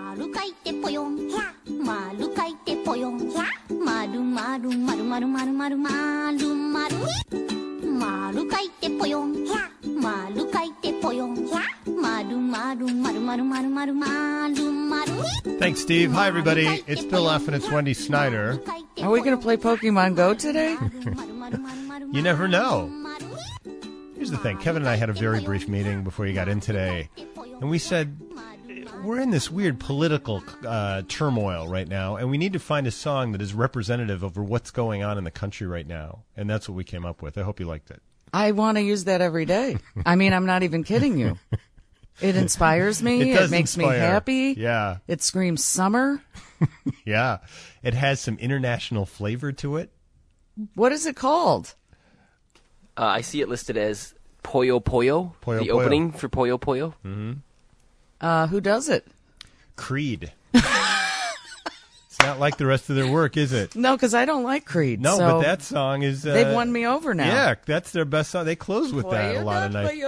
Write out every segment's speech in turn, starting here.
丸書いてぽよん、丸書いてぽよん、丸丸丸丸丸丸丸丸丸書いてぽよん、丸書いてぽよん、丸丸丸丸丸丸丸丸。 Thanks, Steve. Hi, everybody. It's Bill F. and it's Wendy Snyder. Are we going to play Pokemon Go today? You never know. Here's the thing. Kevin and I had a very brief meeting before you got in today, and we said, we're in this weird political turmoil right now, and we need to find a song that is representative of what's going on in the country right now. And that's what we came up with. I hope you liked it. I want to use that every day. I mean, I'm not even kidding you. It inspires me. It makes me happy. Yeah. It screams summer. Yeah. It has some international flavor to it. What is it called? I see it listed as Puyo Puyo, Puyo the Puyo. opening for Puyo Puyo. Mm-hmm. Who does it? Creed. It's not like the rest of their work, is it? No, because I don't like Creed. No, so but that song is... they've won me over now. Yeah, that's their best song. They close with that a lot of nights.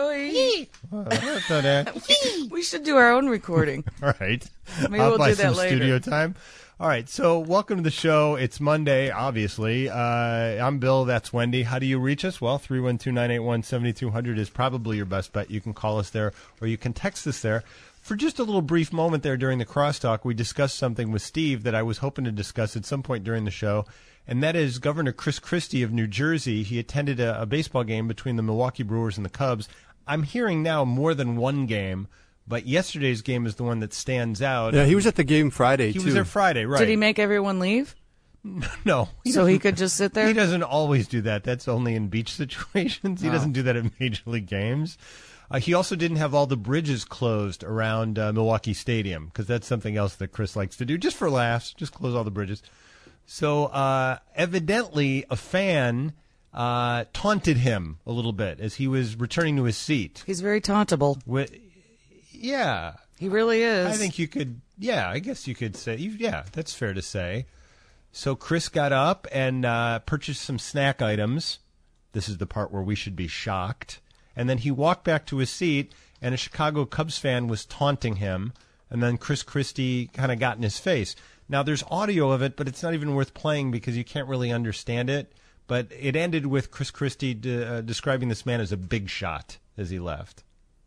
We should do our own recording. All right. Maybe we'll buy do that some later. studio time. All right, so welcome to the show. It's Monday, obviously. I'm Bill. That's Wendy. How do you reach us? Well, 312-981-7200 is probably your best bet. You can call us there or you can text us there. For just a little brief moment there during the crosstalk, we discussed something with Steve that I was hoping to discuss at some point during the show, and that is Governor Chris Christie of New Jersey. He attended a baseball game between the Milwaukee Brewers and the Cubs. I'm hearing now more than one game, but yesterday's game is the one that stands out. Yeah, he was at the game Friday, He too. was there Friday, right. Did he make everyone leave? No. So he could just sit there? He doesn't always do that. That's only in beach situations. He doesn't do that at Major League games. He also didn't have all the bridges closed around Milwaukee Stadium, because that's something else that Chris likes to do, just for laughs, just close all the bridges. So evidently a fan taunted him a little bit as he was returning to his seat. He's very tauntable. Yeah. He really is. I think you could, I guess you could say, that's fair to say. So Chris got up and purchased some snack items. This is the part where we should be shocked. And then he walked back to his seat, and a Chicago Cubs fan was taunting him. And then Chris Christie kind of got in his face. Now, there's audio of it, but it's not even worth playing because you can't really understand it. But it ended with Chris Christie describing this man as a big shot as he left.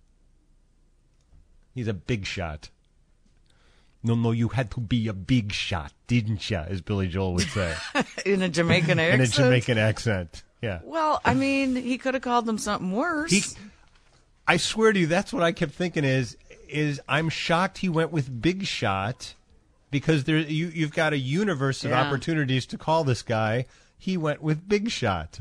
He's a big shot. No, you had to be a big shot, didn't you, as Billy Joel would say. In a Jamaican accent? In a Jamaican accent, yeah. Well, I mean, he could have called them something worse. I swear to you, that's what I kept thinking is I'm shocked he went with big shot because you've got a universe of opportunities to call this guy. He went with big shot.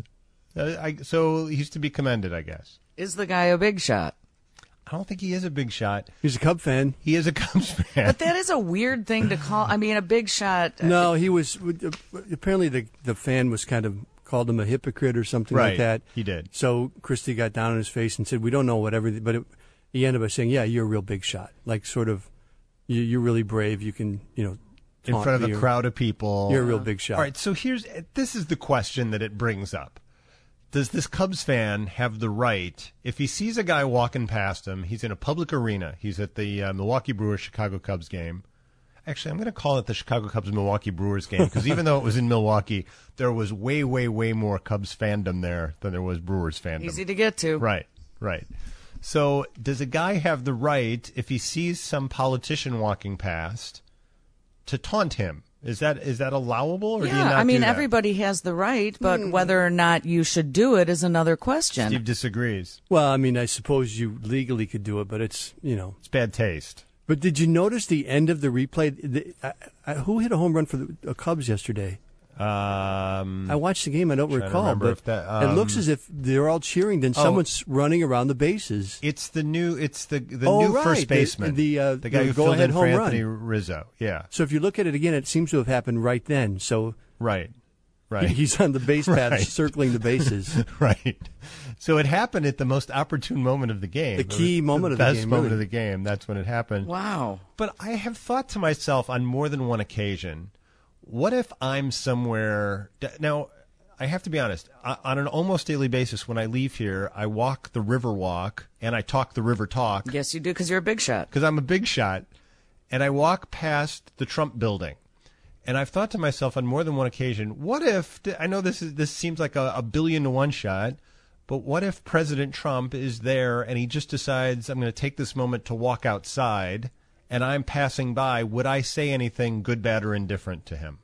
So he's to be commended, I guess. Is the guy a big shot? I don't think he is a big shot. He's a Cub fan. He is a Cubs fan. But that is a weird thing to call. I mean, a big shot. No, he was. Apparently, the fan was kind of called him a hypocrite or something like that. He did. So Christie got down on his face and said, "We don't know what everything," but he ended by saying, "Yeah, you're a real big shot. Like sort of, you're really brave. You can, in front of a crowd of people. You're a real big shot." All right. So this is the question that it brings up. Does this Cubs fan have the right, if he sees a guy walking past him, he's in a public arena, he's at the Milwaukee Brewers Chicago Cubs game. Actually, I'm going to call it the Chicago Cubs Milwaukee Brewers game, because even though it was in Milwaukee, there was way, way, way more Cubs fandom there than there was Brewers fandom. Easy to get to. Right. So does a guy have the right, if he sees some politician walking past, to taunt him? Is that allowable, or do you not I mean, do that? Everybody has the right, but whether or not you should do it is another question. Steve disagrees. Well, I mean, I suppose you legally could do it, but it's, It's bad taste. But did you notice the end of the replay? Who hit a home run for the Cubs yesterday? I watched the game. I don't recall, but it looks as if they're all cheering. Then someone's running around the bases. It's the new first baseman, the guy who filled in for Anthony Rizzo. Yeah. So if you look at it again, it seems to have happened right then. So right. He's on the base path, circling the bases. Right. So it happened at the most opportune moment of the game. The key moment of the game. The best moment of the game. That's when it happened. Wow. But I have thought to myself on more than one occasion, what if I'm somewhere now? I have to be honest. On an almost daily basis, when I leave here, I walk the river walk and I talk the river talk. Yes, you do, because you're a big shot. Because I'm a big shot. and I walk past the Trump building. And I've thought to myself on more than one occasion, what if, I know this seems like a billion to one shot, but what if President Trump is there and he just decides, I'm going to take this moment to walk outside, and I'm passing by, would I say anything good, bad, or indifferent to him?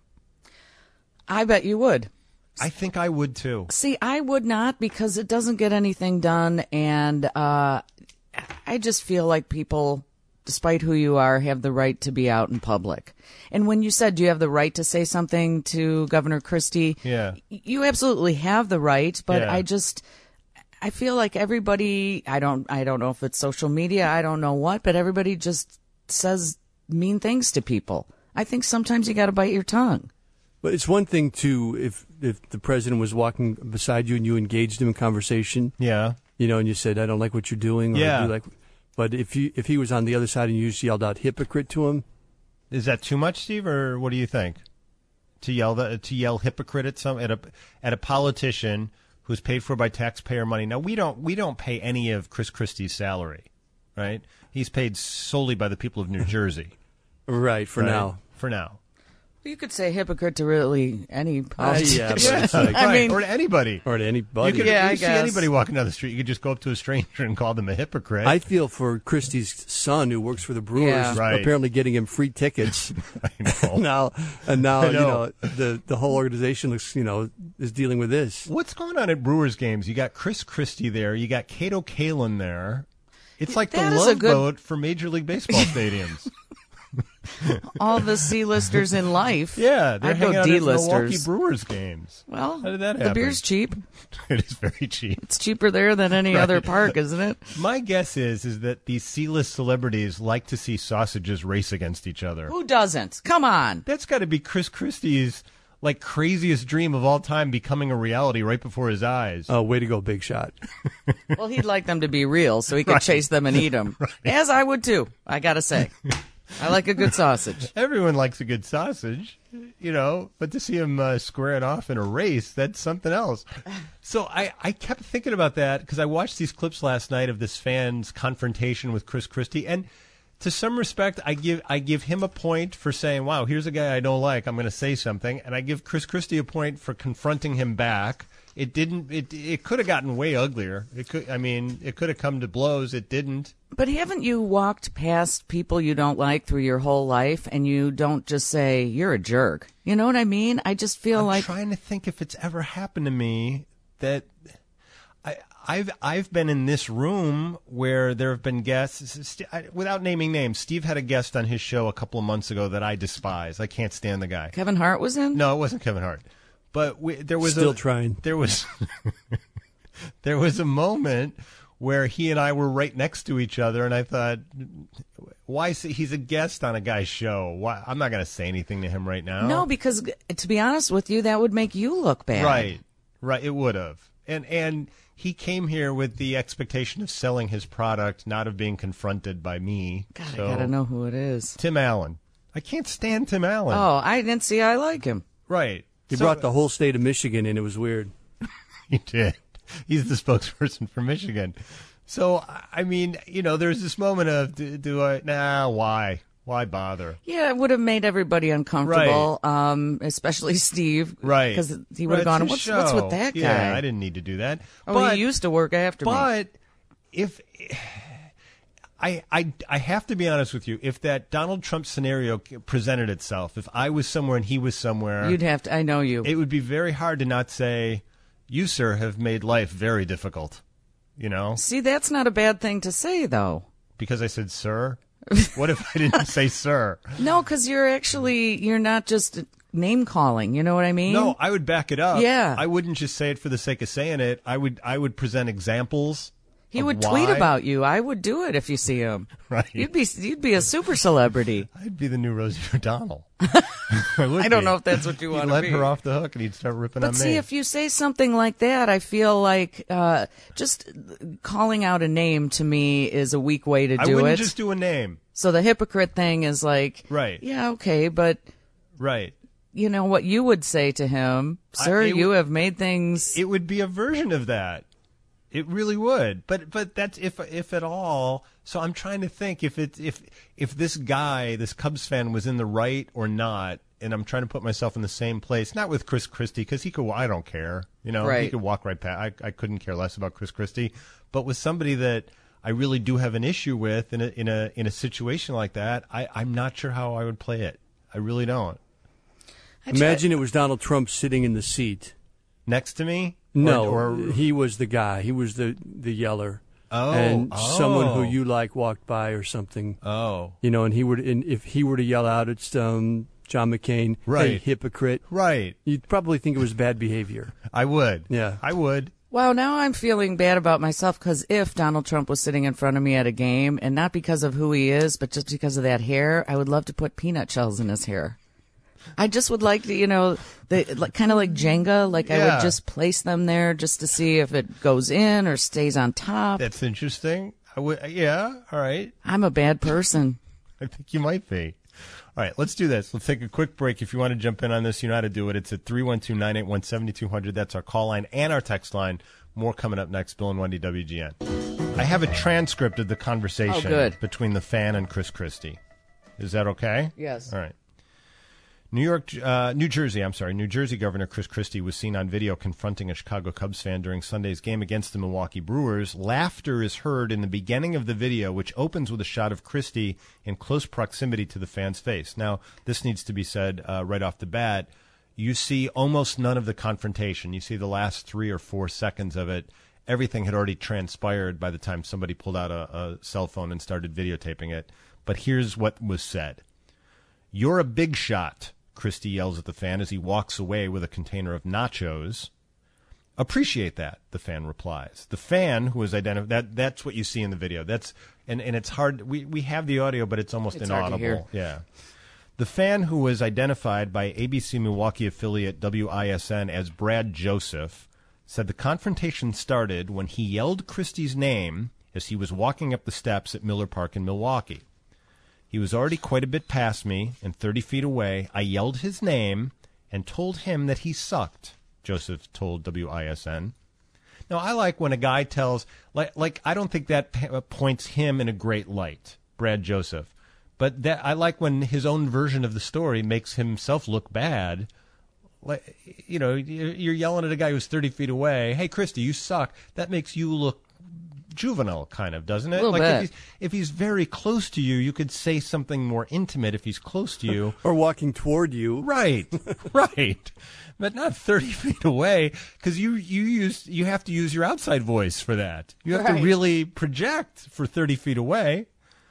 I bet you would. I think I would, too. See, I would not, because it doesn't get anything done, and I just feel like people, despite who you are, have the right to be out in public. And when you said, do you have the right to say something to Governor Christie? Yeah. You absolutely have the right, but yeah. I feel like everybody, I don't know if it's social media, I don't know what, but everybody just says mean things to people. I think sometimes you got to bite your tongue. But it's one thing to, if the president was walking beside you and you engaged him in conversation. Yeah. You know, and you said, I don't like what you're doing. Or yeah. But if he was on the other side and you just yelled out hypocrite to him. Is that too much, Steve, or what do you think? To yell hypocrite at a politician who's paid for by taxpayer money. Now we don't pay any of Chris Christie's salary, right? He's paid solely by the people of New Jersey. Right, for now. For now. You could say hypocrite to really any politician. Yeah, but it's like, I mean, or to anybody. Or to anybody. You see anybody walking down the street, you could just go up to a stranger and call them a hypocrite. I feel for Christie's son, who works for the Brewers, apparently getting him free tickets. I know. now you know the whole organization looks, is dealing with this. What's going on at Brewers games? You got Chris Christie there. You got Kato Kalin there. It's like the Love Boat for Major League Baseball stadiums. All the C-listers in life. Yeah, they're hanging out at D-listers. Milwaukee Brewers games. Well, how did that happen? The beer's cheap. It is very cheap. It's cheaper there than any other park, isn't it? My guess is that these C-list celebrities like to see sausages race against each other. Who doesn't? Come on. That's got to be Chris Christie's craziest dream of all time, becoming a reality right before his eyes. Oh, way to go, big shot. Well, he'd like them to be real so he could chase them and eat them. Right. As I would too, I got to say. I like a good sausage. Everyone likes a good sausage, but to see him squaring off in a race, that's something else. So I kept thinking about that because I watched these clips last night of this fan's confrontation with Chris Christie, and to some respect, I give him a point for saying, wow, here's a guy I don't like, I'm going to say something, and I give Chris Christie a point for confronting him back. It didn't. It could have gotten way uglier. It could have come to blows. It didn't. But haven't you walked past people you don't like through your whole life, and you don't just say you're a jerk? You know what I mean? I just feel I'm trying to think if it's ever happened to me that I've been in this room where there have been guests. Without naming names, Steve had a guest on his show a couple of months ago that I despise. I can't stand the guy. Kevin Hart was in? No, it wasn't Kevin Hart. But there was trying. There was there was a moment where he and I were right next to each other, and I thought, why? He's a guest on a guy's show. Why? I'm not going to say anything to him right now. No, because to be honest with you, that would make you look bad. Right. It would have. And he came here with the expectation of selling his product, not of being confronted by me. God, I got to know who it is. Tim Allen. I can't stand Tim Allen. Oh, I didn't see. I like him. Right. He brought the whole state of Michigan in. It was weird. He did. He's the spokesperson for Michigan. So, I mean, there's this moment of, why? Why bother? Yeah, it would have made everybody uncomfortable, right. Especially Steve. Right. Because he would have gone, what's with that guy? Yeah, I didn't need to do that. He used to work after me. But if... I have to be honest with you. If that Donald Trump scenario presented itself, if I was somewhere and he was somewhere, you'd have to. I know you. It would be very hard to not say, "You, sir, have made life very difficult." See, that's not a bad thing to say, though. Because I said, "Sir." What if I didn't say, "Sir"? No, because you're not just name calling. You know what I mean? No, I would back it up. Yeah, I wouldn't just say it for the sake of saying it. I would present exampple. He would tweet about you. I would do it if you see him. Right. You'd be a super celebrity. I'd be the new Rosie O'Donnell. I don't know if that's what you want to be. He'd let her off the hook and he'd start ripping on me. But see, if you say something like that, I feel like just calling out a name to me is a weak way to do it. I wouldn't just do a name. So the hypocrite thing is like, right. Yeah, okay, but right. You know what you would say to him, sir, you have made things. It would be a version of that. It really would, but that's if at all. So I'm trying to think if this guy, this Cubs fan, was in the right or not, and I'm trying to put myself in the same place. Not with Chris Christie, because he could. I don't care, Right. He could walk right past. I couldn't care less about Chris Christie, but with somebody that I really do have an issue with in a situation like that, I'm not sure how I would play it. I really don't. Imagine it was Donald Trump sitting in the seat next to me. No, or he was the guy. He was the yeller. Oh, and someone who you like walked by or something. Oh, and he would. And if he were to yell out, it's John McCain, right? Hey, hypocrite, right? You'd probably think it was bad behavior. I would. Yeah, I would. Wow, now I'm feeling bad about myself because if Donald Trump was sitting in front of me at a game, and not because of who he is, but just because of that hair, I would love to put peanut shells in his hair. I just would like to, kind of like Jenga, I would just place them there just to see if it goes in or stays on top. That's interesting. I would, yeah, all right. I'm a bad person. I think you might be. All right, let's do this. Let's take a quick break. If you want to jump in on this, you know how to do it. It's at 312-981-7200. That's our call line and our text line. More coming up next. Bill and Wendy, WGN. I have a transcript of the conversation between the fan and Chris Christie. Is that okay? Yes. All right. New Jersey Governor Chris Christie was seen on video confronting a Chicago Cubs fan during Sunday's game against the Milwaukee Brewers. Laughter is heard in the beginning of the video, which opens with a shot of Christie in close proximity to the fan's face. Now, this needs to be said right off the bat. You see almost none of the confrontation. You see the last 3 or 4 seconds of it. Everything had already transpired by the time somebody pulled out a cell phone and started videotaping it. But here's what was said. "You're a big shot," Christie yells at the fan as he walks away with a container of nachos. "Appreciate that," the fan replies. The fan who is identified, that's what you see in the video. And it's hard. We have the audio, but it's almost inaudible. Hard to hear. Yeah. The fan, who was identified by ABC Milwaukee affiliate WISN as Brad Joseph, said the confrontation started when he yelled Christie's name as he was walking up the steps at Miller Park in Milwaukee. "He was already quite a bit past me, and 30 feet away. I yelled his name and told him that he sucked," Joseph told WISN. Now, I like when a guy tells, I don't think that points him in a great light, Brad Joseph. But that I like when his own version of the story makes himself look bad. You're yelling at a guy who's 30 feet away, "Hey, Christie, you suck." That makes you look juvenile, kind of, doesn't it? A little bit. If he's very close to you, you could say something more intimate if he's close to you. Or walking toward you. Right, right. But not 30 feet away, because you have to use your outside voice for that. You have to really project for 30 feet away.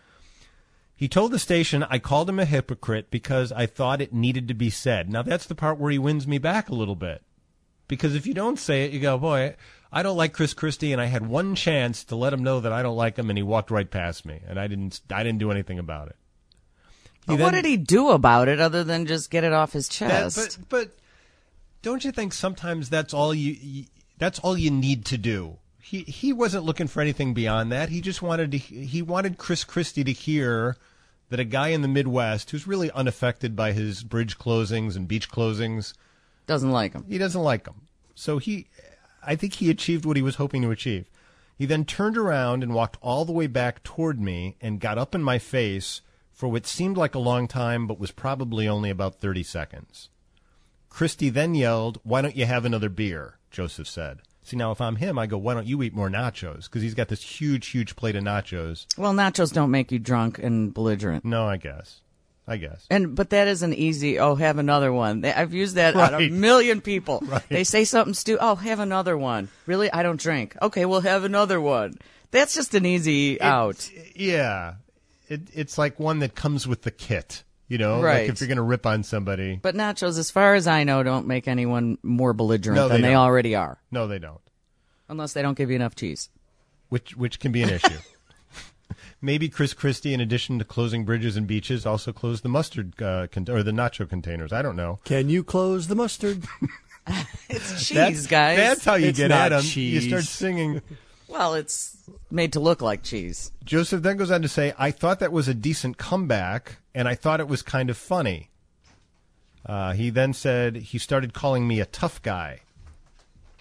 He told the station, "I called him a hypocrite because I thought it needed to be said." Now, that's the part where he wins me back a little bit. Because if you don't say it, you go, "Boy, I don't like Chris Christie, and I had one chance to let him know that I don't like him, and he walked right past me, and I didn't do anything about it." What did he do about it other than just get it off his chest? But don't you think sometimes that's all you need to do? He wasn't looking for anything beyond that. He just wanted Chris Christie to hear that a guy in the Midwest who's really unaffected by his bridge closings and beach closings doesn't like him. He doesn't like him. So I think he achieved what he was hoping to achieve. He then turned around and walked all the way back toward me and got up in my face for what seemed like a long time, but was probably only about 30 seconds. Christie then yelled, "Why don't you have another beer?" Joseph said. See, now if I'm him, I go, "Why don't you eat more nachos?" Because he's got this huge, huge plate of nachos. Well, nachos don't make you drunk and belligerent. No, I guess. But that is an easy, have another one. I've used that on a million people. Right. They say something stupid, have another one. Really? I don't drink. Okay, we'll have another one. That's just an easy out. Yeah. It's like one that comes with the kit, Right. Like if you're going to rip on somebody. But nachos, as far as I know, don't make anyone more belligerent than they they already are. No, they don't. Unless they don't give you enough cheese. Which can be an issue. Maybe Chris Christie, in addition to closing bridges and beaches, also closed the mustard or the nacho containers. I don't know. Can you close the mustard? It's cheese, guys. That's how you It's get not at him. cheese. You start singing. Well, it's made to look like cheese. Joseph then goes on to say, "I thought that was a decent comeback, and I thought it was kind of funny." He then said he started calling me a tough guy.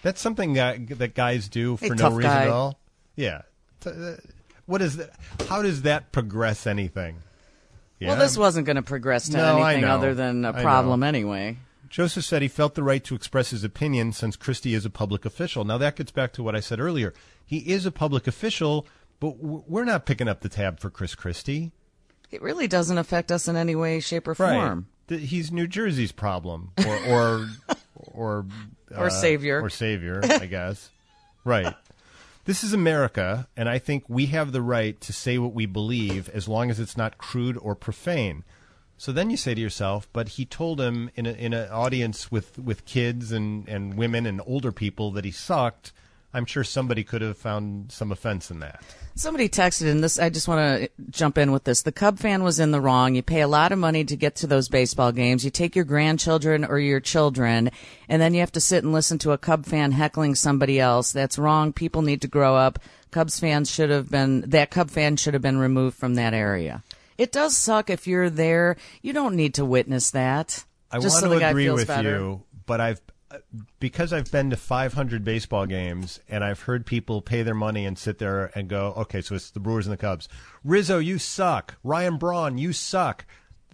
That's something that guys do for no reason at all. Yeah. What is that? How does that progress anything? Yeah. Well, this wasn't going to progress to anything other than a problem anyway. Joseph said he felt the right to express his opinion since Christie is a public official. Now, that gets back to what I said earlier. He is a public official, but we're not picking up the tab for Chris Christie. It really doesn't affect us in any way, shape, or form. Right. He's New Jersey's problem, or savior. Or savior, I guess. Right. This is America, and I think we have the right to say what we believe as long as it's not crude or profane. So then you say to yourself, but he told him in an audience with kids and women and older people that he sucked. I'm sure somebody could have found some offense in that. Somebody texted in this. I just want to jump in with this. The Cub fan was in the wrong. You pay a lot of money to get to those baseball games. You take your grandchildren or your children, and then you have to sit and listen to a Cub fan heckling somebody else. That's wrong. People need to grow up. Cub fan should have been removed from that area. It does suck if you're there. You don't need to witness that. I want to agree with you, but because I've been to 500 baseball games and I've heard people pay their money and sit there and go, okay, so it's the Brewers and the Cubs. Rizzo, you suck. Ryan Braun, you suck.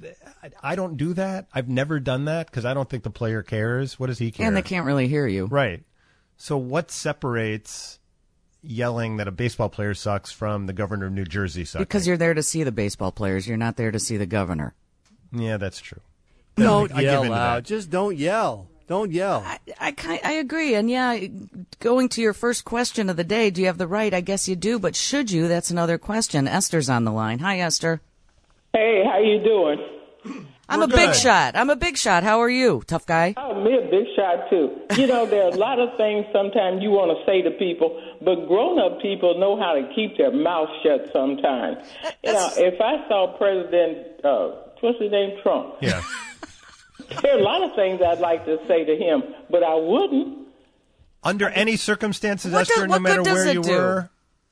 I don't do that. I've never done that because I don't think the player cares. What does he care? And they can't really hear you. Right. So what separates yelling that a baseball player sucks from the governor of New Jersey sucking? Because you're there to see the baseball players. You're not there to see the governor. Yeah, that's true. Don't yell out. Just don't yell. Don't yell. I agree. And yeah, going to your first question of the day, do you have the right? I guess you do, but should you? That's another question. Esther's on the line. Hi, Esther. Hey, how you doing? I'm a big shot. How are you, tough guy? Oh, me a big shot, too. You know, there are a lot of things sometimes you want to say to people, but grown-up people know how to keep their mouth shut sometimes. You know, if I saw President, what's his name, Trump? Yeah. There are a lot of things I'd like to say to him, but I wouldn't. Under any circumstances, Esther, no matter where you were?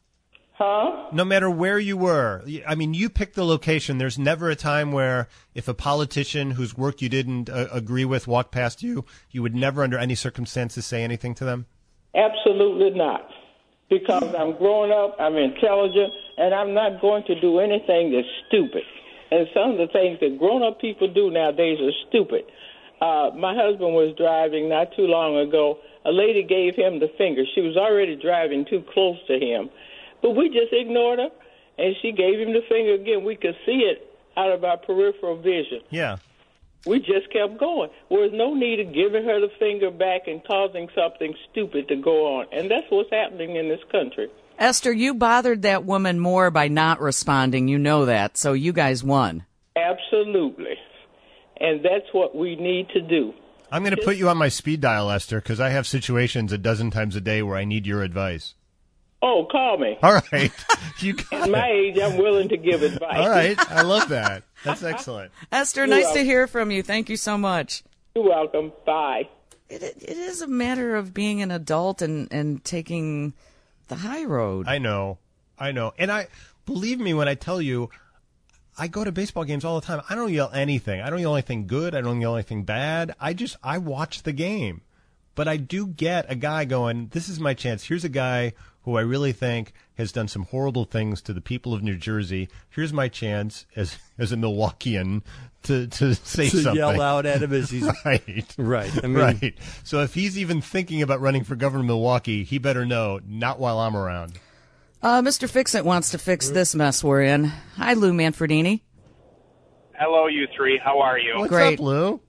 Huh? No matter where you were. I mean, you picked the location. There's never a time where if a politician whose work you didn't agree with walked past you, you would never under any circumstances say anything to them? Absolutely not. Because I'm growing up, I'm intelligent, and I'm not going to do anything that's stupid. And some of the things that grown-up people do nowadays are stupid. My husband was driving not too long ago. A lady gave him the finger. She was already driving too close to him. But we just ignored her, and she gave him the finger again. We could see it out of our peripheral vision. Yeah. We just kept going. There was no need of giving her the finger back and causing something stupid to go on. And that's what's happening in this country. Esther, you bothered that woman more by not responding. You know that. So you guys won. Absolutely. And that's what we need to do. I'm going to put you on my speed dial, Esther, because I have situations a dozen times a day where I need your advice. Oh, call me. All right. You got At my age, I'm willing to give advice. All right. I love that. That's excellent. Esther, nice to hear from you. Thank you so much. You're welcome. Bye. It is a matter of being an adult and taking the high road. I know. And believe me when I tell you, I go to baseball games all the time. I don't yell anything. I don't yell anything good. I don't yell anything bad. I watch the game. But I do get a guy going, this is my chance. Here's a guy who I really think has done some horrible things to the people of New Jersey. Here's my chance as a Milwaukeean to say something. To yell out at him as he's... Right. Right. Right. So if he's even thinking about running for governor of Milwaukee, he better know, not while I'm around. Mr. Fix-It wants to fix this mess we're in. Hi, Lou Manfredini. Hello, you three. How are you? What's Great. up, Lou?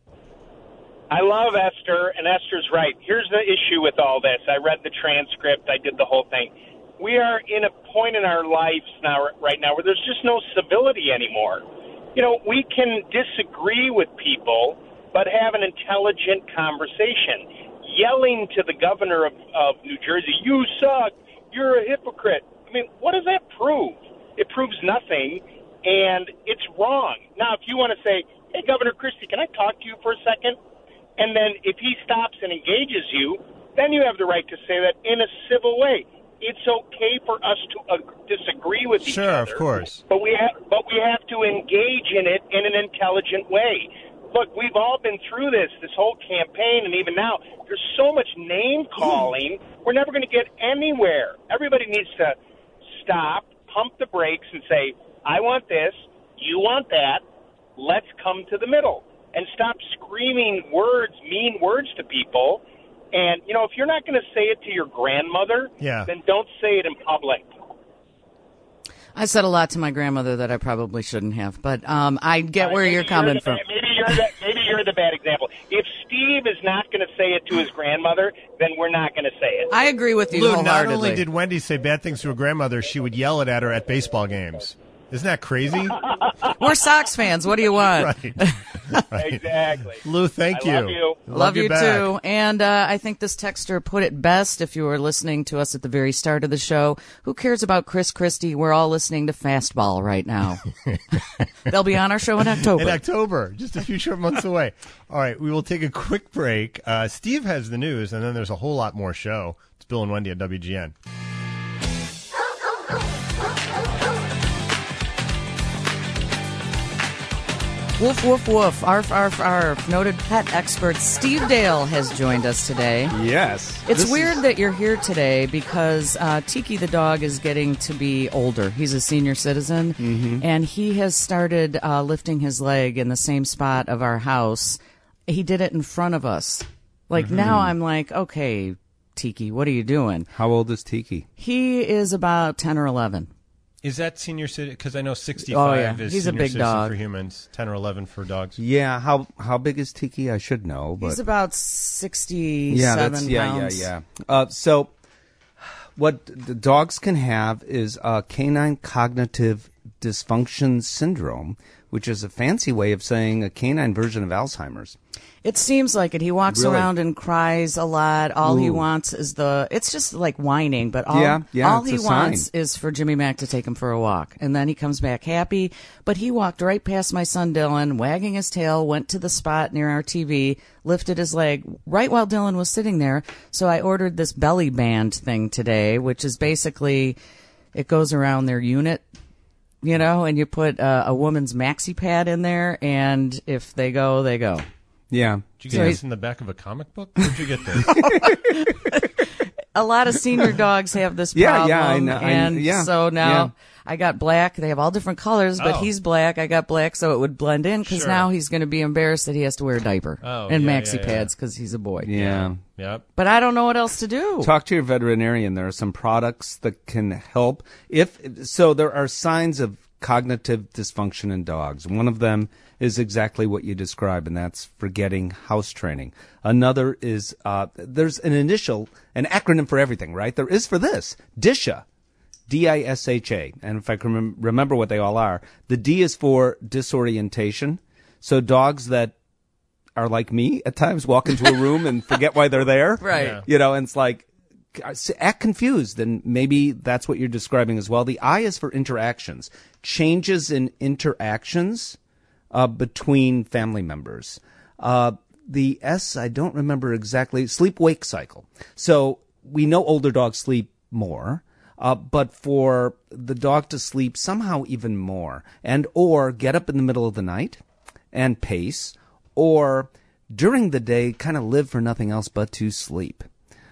I love Esther, and Esther's right. Here's the issue with all this. I read the transcript. I did the whole thing. We are in a point in our lives right now where there's just no civility anymore. You know, we can disagree with people, but have an intelligent conversation. Yelling to the governor of New Jersey, you suck, you're a hypocrite. I mean, what does that prove? It proves nothing, and it's wrong. Now, if you want to say, hey, Governor Christie, can I talk to you for a second? And then if he stops and engages you, then you have the right to say that in a civil way. It's okay for us to disagree with each other. Sure, of course. But we have to engage in it in an intelligent way. look, we've all been through this whole campaign, and even now, there's so much name-calling, we're never going to get anywhere. Everybody needs to stop, pump the brakes, and say, I want this, you want that, let's come to the middle. And stop screaming words, mean words to people. And, you know, if you're not going to say it to your grandmother, then don't say it in public. I said a lot to my grandmother that I probably shouldn't have, but I get where you're coming from. Maybe you're the bad example. If Steve is not going to say it to his grandmother, then we're not going to say it. I agree with you Lou, wholeheartedly. not only did Wendy say bad things to her grandmother, she would yell it at her at baseball games. Isn't that crazy? We're Sox fans. What do you want? Right. Exactly. Lou, thank you. Love you. Love you too. And I think this texter put it best if you were listening to us at the very start of the show. Who cares about Chris Christie? We're all listening to Fastball right now. They'll be on our show in October. In October, just a few short months away. All right, we will take a quick break. Steve has the news, and then there's a whole lot more show. It's Bill and Wendy at WGN. Woof, woof, woof. Arf, arf, arf. Noted pet expert Steve Dale has joined us today. Yes. It's weird that you're here today because Tiki the dog is getting to be older. He's a senior citizen, and he has started lifting his leg in the same spot of our house. He did it in front of us. Now I'm like, okay, Tiki, what are you doing? How old is Tiki? He is about 10 or 11. Is that senior citizen? Because I know 65 is He's senior a big citizen dog for humans, 10 or 11 for dogs. Yeah, how big is Tiki? I should know. But he's about 67 pounds. So what the dogs can have is canine cognitive dysfunction syndrome, which is a fancy way of saying a canine version of Alzheimer's. It seems like it. He walks around and cries a lot. All he wants is it's just like whining, but all he wants is for Jimmy Mac to take him for a walk. And then he comes back happy. But he walked right past my son Dylan, wagging his tail, went to the spot near our TV, lifted his leg right while Dylan was sitting there. So I ordered this belly band thing today, which is basically, it goes around their unit, you know, and you put a woman's maxi pad in there, and if they go, they go. Yeah. Did you get this in the back of a comic book? Where'd you get this? A lot of senior dogs have this problem. I know. And so now I got black. They have all different colors, but he's black. I got black so it would blend in because now he's going to be embarrassed that he has to wear a diaper and maxi pads because he's a boy. Yeah. Yep. But I don't know what else to do. Talk to your veterinarian. There are some products that can help. So there are signs of cognitive dysfunction in dogs. One of them is exactly what you describe, and that's forgetting house training. Another is there's an acronym for everything, right? There is for this, DISHA, D-I-S-H-A. And if I can remember what they all are, the D is for disorientation. So dogs that are like me at times walk into a room and forget why they're there. Right. Yeah. You know, and it's like, act confused, and maybe that's what you're describing as well. The I is for interactions. Changes in interactions between family members. The S, I don't remember exactly, sleep-wake cycle. So we know older dogs sleep more, but for the dog to sleep somehow even more, and or get up in the middle of the night and pace, or during the day kind of live for nothing else but to sleep.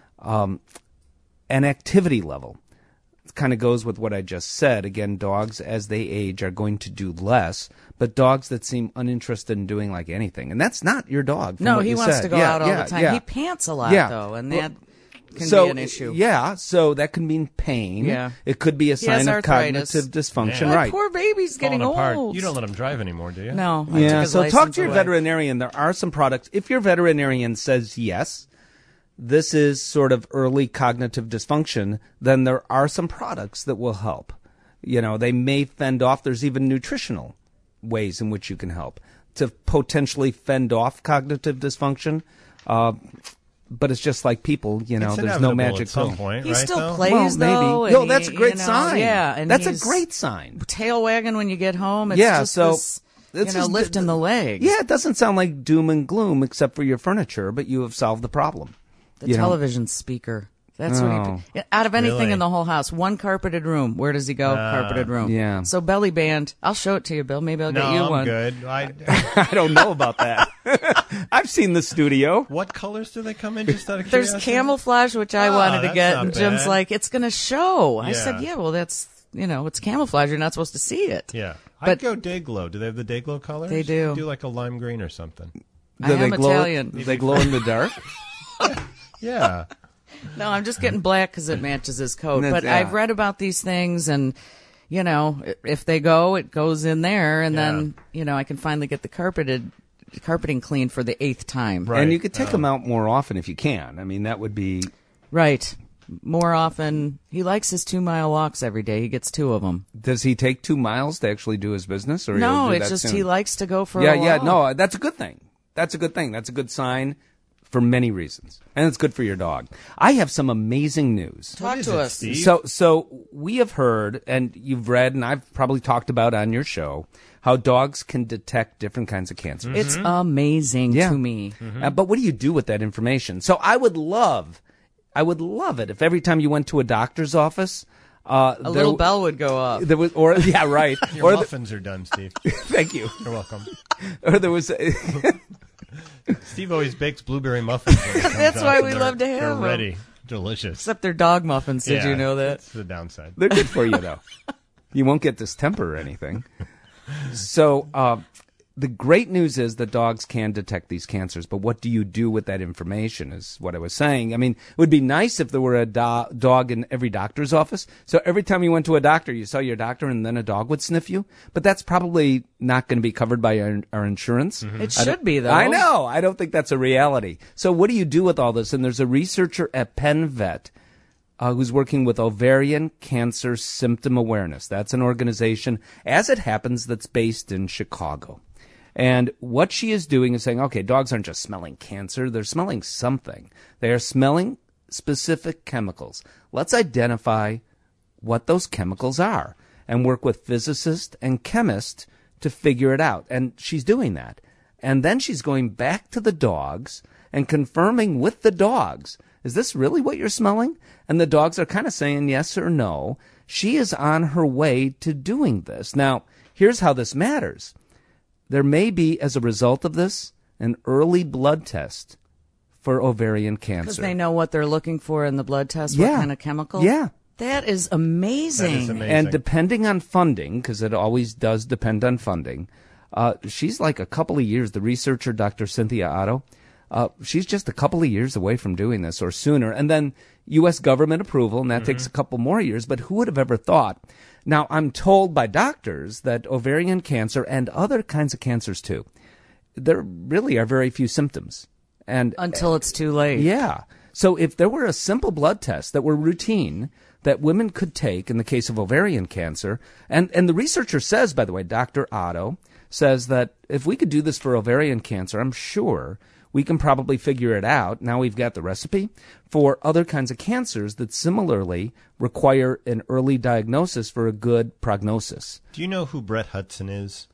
An activity level. It kind of goes with what I just said. Again, dogs as they age are going to do less, but dogs that seem uninterested in doing like anything. And that's not your dog. No, he wants to go out all the time. Yeah. He pants a lot, though, and that can be an issue. Yeah, so that can mean pain. Yeah. It could be a sign of cognitive dysfunction. Man. Right. Poor baby's getting old. You don't let him drive anymore, do you? No. Yeah, so talk to your veterinarian. There are some products. If your veterinarian says yes, this is sort of early cognitive dysfunction, then there are some products that will help. You know, they may fend off. There's even nutritional ways in which you can help to potentially fend off cognitive dysfunction. But it's just like people, you know, there's no magic at some point, he right, still though? plays, though. Maybe. No, that's a great sign. Yeah. And that's a great sign. Tail wagging when you get home. It's just this, lifting the leg. Yeah, it doesn't sound like doom and gloom except for your furniture, but you have solved the problem. The television speaker. That's what he out of anything Really? in the whole house. One carpeted room. Where does he go? Carpeted room. Yeah. So belly band. I'll show it to you, Bill. Maybe I'll get you I'm one. good. I don't know about that. I've seen the studio. What colors do they come in? Just out of There's curiosity? camouflage, which I wanted to that's get, not and Jim's bad. like, "It's going to show." I Yeah. said, "Yeah, well, that's it's camouflage. You're not supposed to see it." Yeah. But- I'd go Dayglow. Do they have the Dayglow colors? They do. Do like a lime green or something. I am they glow? Italian. They glow in the dark. Yeah. No, I'm just getting black because it matches his coat. That's- But yeah. I've read about these things, and if they go, it goes in there, and then I can finally get the carpeting cleaned for the 8th time. Right. And you could take them out more often if you can. I mean, that would be. Right. More often, he likes his 2-mile walks every day. He gets 2 of them. Does he take 2 miles to actually do his business, or No, he'll do it's that just soon? he likes to go for Yeah, a walk. yeah. No, that's a good thing. That's a good thing. That's a good sign for many reasons, and it's good for your dog. I have some amazing news. Talk is to it, us. Steve? So we have heard, and you've read, and I've probably talked about on your show, how dogs can detect different kinds of cancer. It's amazing Yeah. to me. But what do you do with that information? So I would love it if every time you went to a doctor's office, A little bell would go up. there was, or yeah, right, Your or muffins are done, Steve. thank you, You're welcome. or there was. Steve always bakes blueberry muffins. When he comes That's out, why and we they're- love to have They're them. ready. Delicious. Except they're dog muffins. Did Yeah, you know that? That's the downside. They're good for you, though. You won't get distemper or anything. So the great news is that dogs can detect these cancers, but what do you do with that information is what I was saying. I mean, it would be nice if there were a dog in every doctor's office. So every time you went to a doctor, you saw your doctor and then a dog would sniff you. But that's probably not going to be covered by our insurance. It should be, though. I know. I don't think that's a reality. So what do you do with all this? And there's a researcher at Penn Vet who's working with Ovarian Cancer Symptom Awareness. That's an organization, as it happens, that's based in Chicago. And what she is doing is saying, okay, dogs aren't just smelling cancer. They're smelling something. They are smelling specific chemicals. Let's identify what those chemicals are and work with physicists and chemists to figure it out. And she's doing that. And then she's going back to the dogs and confirming with the dogs, is this really what you're smelling? And the dogs are kind of saying yes or no. She is on her way to doing this. Now, here's how this matters. There may be, as a result of this, an early blood test for ovarian cancer. Because they know what they're looking for in the blood test, Yeah. what kind of chemical. Yeah. That is amazing. That is amazing. And depending on funding, because it always does depend on funding, she's like a couple of years, the researcher, Dr. Cynthia Otto, she's just a couple of years away from doing this or sooner. And then U.S. government approval, and that takes a couple more years. But who would have ever thought? Now, I'm told by doctors that ovarian cancer and other kinds of cancers, too, there really are very few symptoms. And Until it's too late. yeah. So if there were a simple blood test that were routine that women could take in the case of ovarian cancer, and the researcher says, by the way, Dr. Otto says that if we could do this for ovarian cancer, I'm sure we can probably figure it out. Now we've got the recipe for other kinds of cancers that similarly require an early diagnosis for a good prognosis. Do you know who Brett Hudson is?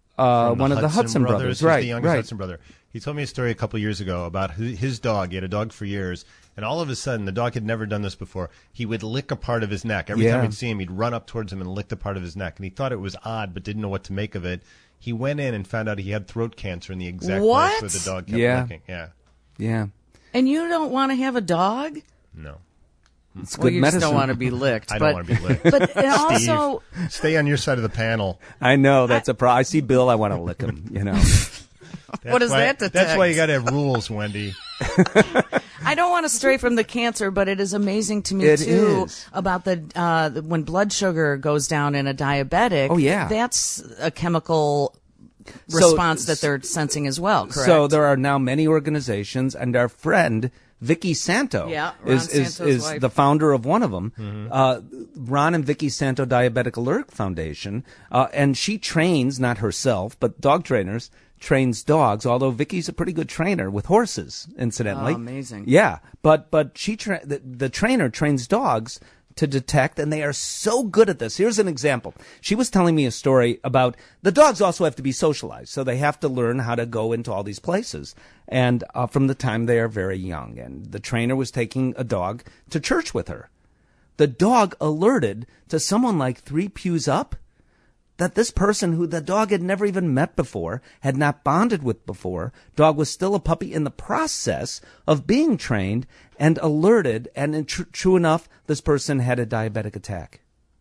One of the Hudson brothers, He's right? the youngest right. Hudson brother. He told me a story a couple years ago about his dog. He had a dog for years, and all of a sudden, the dog had never done this before. He would lick a part of his neck. Every Yeah. time he'd see him, he'd run up towards him and lick the part of his neck. And he thought it was odd, but didn't know what to make of it. He went in and found out he had throat cancer in the exact What? place where the dog kept Yeah. licking. Yeah. Yeah. And you don't want to have a dog? No. It's Well, good you medicine. just don't want to be licked. I but, don't want to be licked. But and also, Stay on your side of the panel. I know that's a problem. I see Bill. I want to lick him. You know. what is that detect? That's why you got to have rules, Wendy. I don't want to stray from the cancer, but it is amazing to me It too is. about the when blood sugar goes down in a diabetic. Oh, yeah. That's a chemical So- response that they're sensing as well. Correct. So there are now many organizations, and our friend Vicky Santo Yeah, Ron Santo's is wife. the founder of one of them, Ron and Vicky Santo Diabetic Alert Foundation, and she trains, not herself, but dog trainers, trains dogs, although Vicky's a pretty good trainer with horses, incidentally. Oh, amazing. Yeah, but she the trainer trains dogs to detect, and they are so good at this. Here's an example. She was telling me a story about the dogs also have to be socialized, so they have to learn how to go into all these places, and from the time they are very young. And the trainer was taking a dog to church with her. The dog alerted to someone like 3 pews up that this person who the dog had never even met before, had not bonded with before, dog was still a puppy in the process of being trained, and alerted, and true enough, this person had a diabetic attack.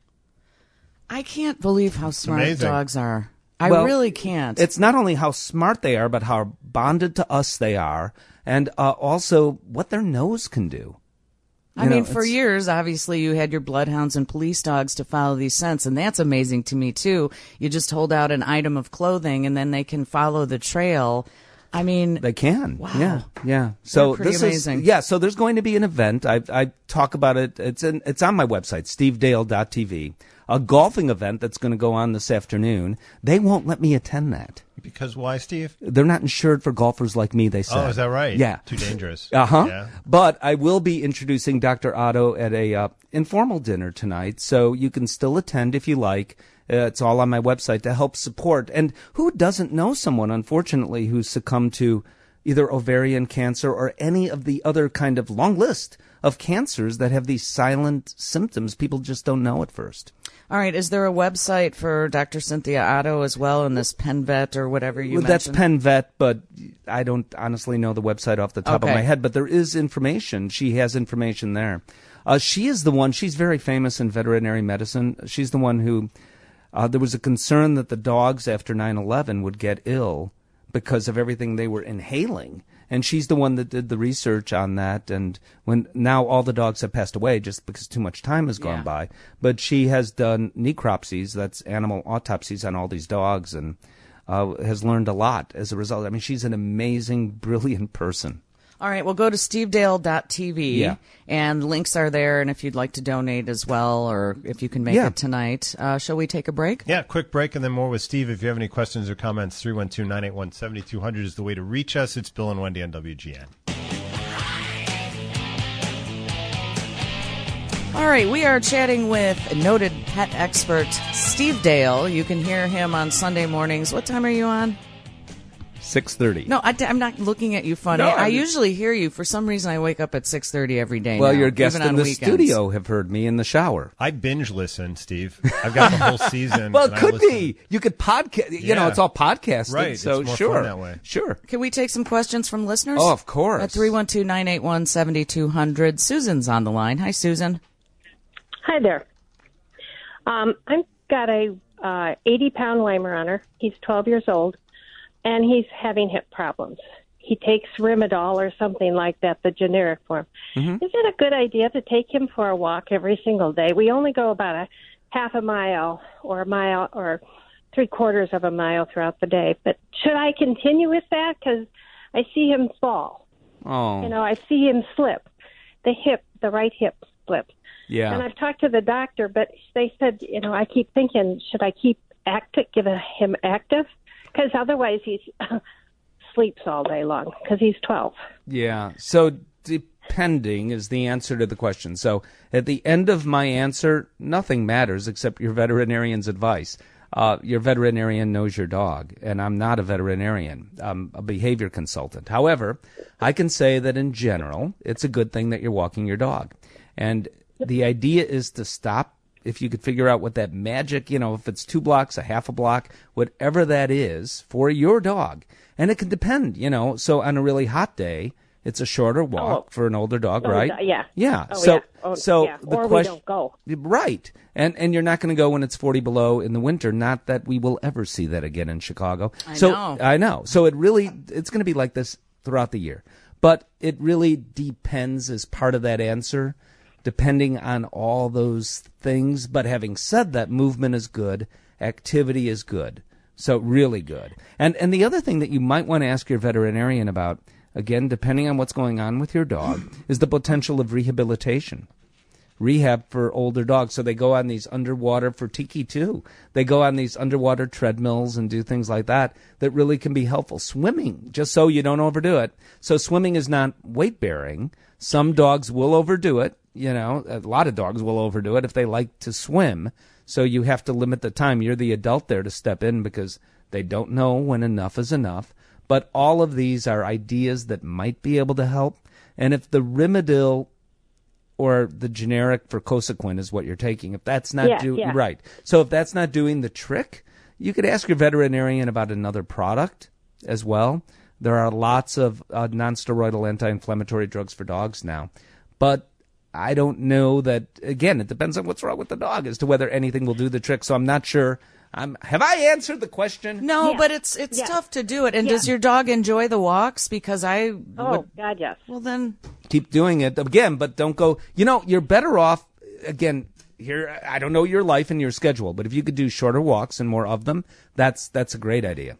I can't believe how smart dogs are. I really can't. It's not only how smart they are, but how bonded to us they are, and also what their nose can do. I mean, for years, obviously, you had your bloodhounds and police dogs to follow these scents, and that's amazing to me, too. You just hold out an item of clothing, and then they can follow the trail. I mean... They can. Wow. Yeah. So this amazing. So there's going to be an event. I talk about it. It's on my website, stevedale.tv. A golfing event that's going to go on this afternoon. They won't let me attend that. Because why, Steve? They're not insured for golfers like me, they said. Oh, is that right? Yeah. Too dangerous. Yeah. But I will be introducing Dr. Otto at a informal dinner tonight, so you can still attend if you like. It's all on my website to help support. And who doesn't know someone, unfortunately, who's succumbed to either ovarian cancer or any of the other kind of long list of cancers that have these silent symptoms? People just don't know at first. All right. Is there a website for Dr. Cynthia Otto as well in this PenVet or whatever you mentioned? That's PenVet, but I don't honestly know the website off the top of my head. But there is information. She has information there. She is the one. She's very famous in veterinary medicine. She's the one who there was a concern that the dogs after 9/11 would get ill because of everything they were inhaling. And she's the one that did the research on that. And when now all the dogs have passed away just because too much time has gone by. But she has done necropsies, that's animal autopsies on all these dogs, and has learned a lot as a result. I mean, she's an amazing, brilliant person. All right, well, go to stevedale.tv, and links are there, and if you'd like to donate as well, or if you can make it tonight. Shall we take a break? Yeah, quick break, and then more with Steve. If you have any questions or comments, 312-981-7200 is the way to reach us. It's Bill and Wendy on WGN. All right, we are chatting with noted pet expert Steve Dale. You can hear him on Sunday mornings. What time are you on? 6:30. No, I'm not looking at you funny. No, I usually hear you. For some reason, I wake up at 6:30 every day. Well, now, your guests in the weekends. studio have heard me in the shower. I binge listen, Steve. I've got the whole season. Well, it could be. You could podcast. You know, it's all podcasted. Right. So it's more sure. fun that way. Sure. Can we take some questions from listeners? Oh, of course. At 312-981-7200. Susan's on the line. Hi, Susan. Hi there. I've got a 80-pound Weimaraner. He's 12 years old, and he's having hip problems. He takes Rimadyl or something like that, the generic form. Mm-hmm. Is it a good idea to take him for a walk every single day? We only go about a half a mile or 3/4 of a mile throughout the day. But should I continue with that? Because I see him fall. Oh. You know, I see him slip. The right hip slips. Yeah. And I've talked to the doctor, but they said, you know, I keep thinking, should I keep him active? Because otherwise he sleeps all day long because he's 12. Yeah. So depending is the answer to the question. So at the end of my answer, nothing matters except your veterinarian's advice. Your veterinarian knows your dog, and I'm not a veterinarian. I'm a behavior consultant. However, I can say that in general, it's a good thing that you're walking your dog. And the idea is to stop. If you could figure out what that magic, you know, if it's 2 blocks, a half a block, whatever that is for your dog. And it can depend, you know. So on a really hot day, it's a shorter walk for an older dog, right? Yeah. Yeah. Oh, so, yeah. The or question, we don't go. Right. And you're not going to go when it's 40 below in the winter. Not that we will ever see that again in Chicago. I know. So it's going to be like this throughout the year. But it really depends as part of that answer, depending on all those things. But having said that, movement is good, activity is good, so really good. And the other thing that you might want to ask your veterinarian about, again, depending on what's going on with your dog, is the potential of rehabilitation. Rehab for older dogs. So they go on these underwater, for Tiki too, they go on these underwater treadmills and do things like that really can be helpful. Swimming, just so you don't overdo it. So swimming is not weight bearing. Some dogs will overdo it, a lot of dogs will overdo it if they like to swim. So you have to limit the time. You're the adult there to step in because they don't know when enough is enough. But all of these are ideas that might be able to help. And if the Rimadyl or the generic for Cosequin is what you're taking, if that's not right. So if that's not doing the trick, you could ask your veterinarian about another product as well. There are lots of non-steroidal anti-inflammatory drugs for dogs now. But I don't know that, again, it depends on what's wrong with the dog as to whether anything will do the trick. So I'm not sure. Have I answered the question? No, but it's tough to do it. And does your dog enjoy the walks? Because God, yes. Well, then keep doing it again, but don't go. You're better off again. Here, I don't know your life and your schedule, but if you could do shorter walks and more of them, that's a great idea.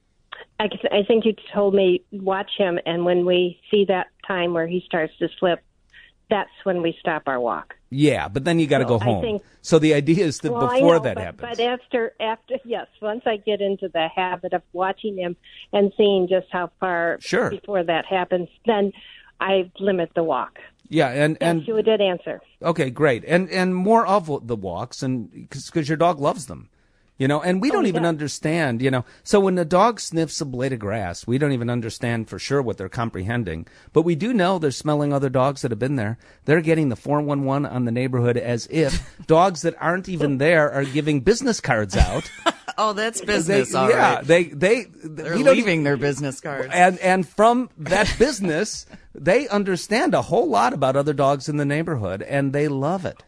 I think you told me watch him, and when we see that time where he starts to slip, that's when we stop our walk. Yeah, but then you got to go home. So the idea is that before that happens. But after, yes, once I get into the habit of watching him and seeing just how far before that happens, then I limit the walk. Yeah, and you did answer. Okay, great, and more of the walks, and because your dog loves them. And we don't even understand, So when a dog sniffs a blade of grass, we don't even understand for sure what they're comprehending. But we do know they're smelling other dogs that have been there. They're getting the 411 on the neighborhood as if dogs that aren't even there are giving business cards out. Oh, that's business, all right. Yeah, they're leaving their business cards. And from that business, they understand a whole lot about other dogs in the neighborhood, and they love it.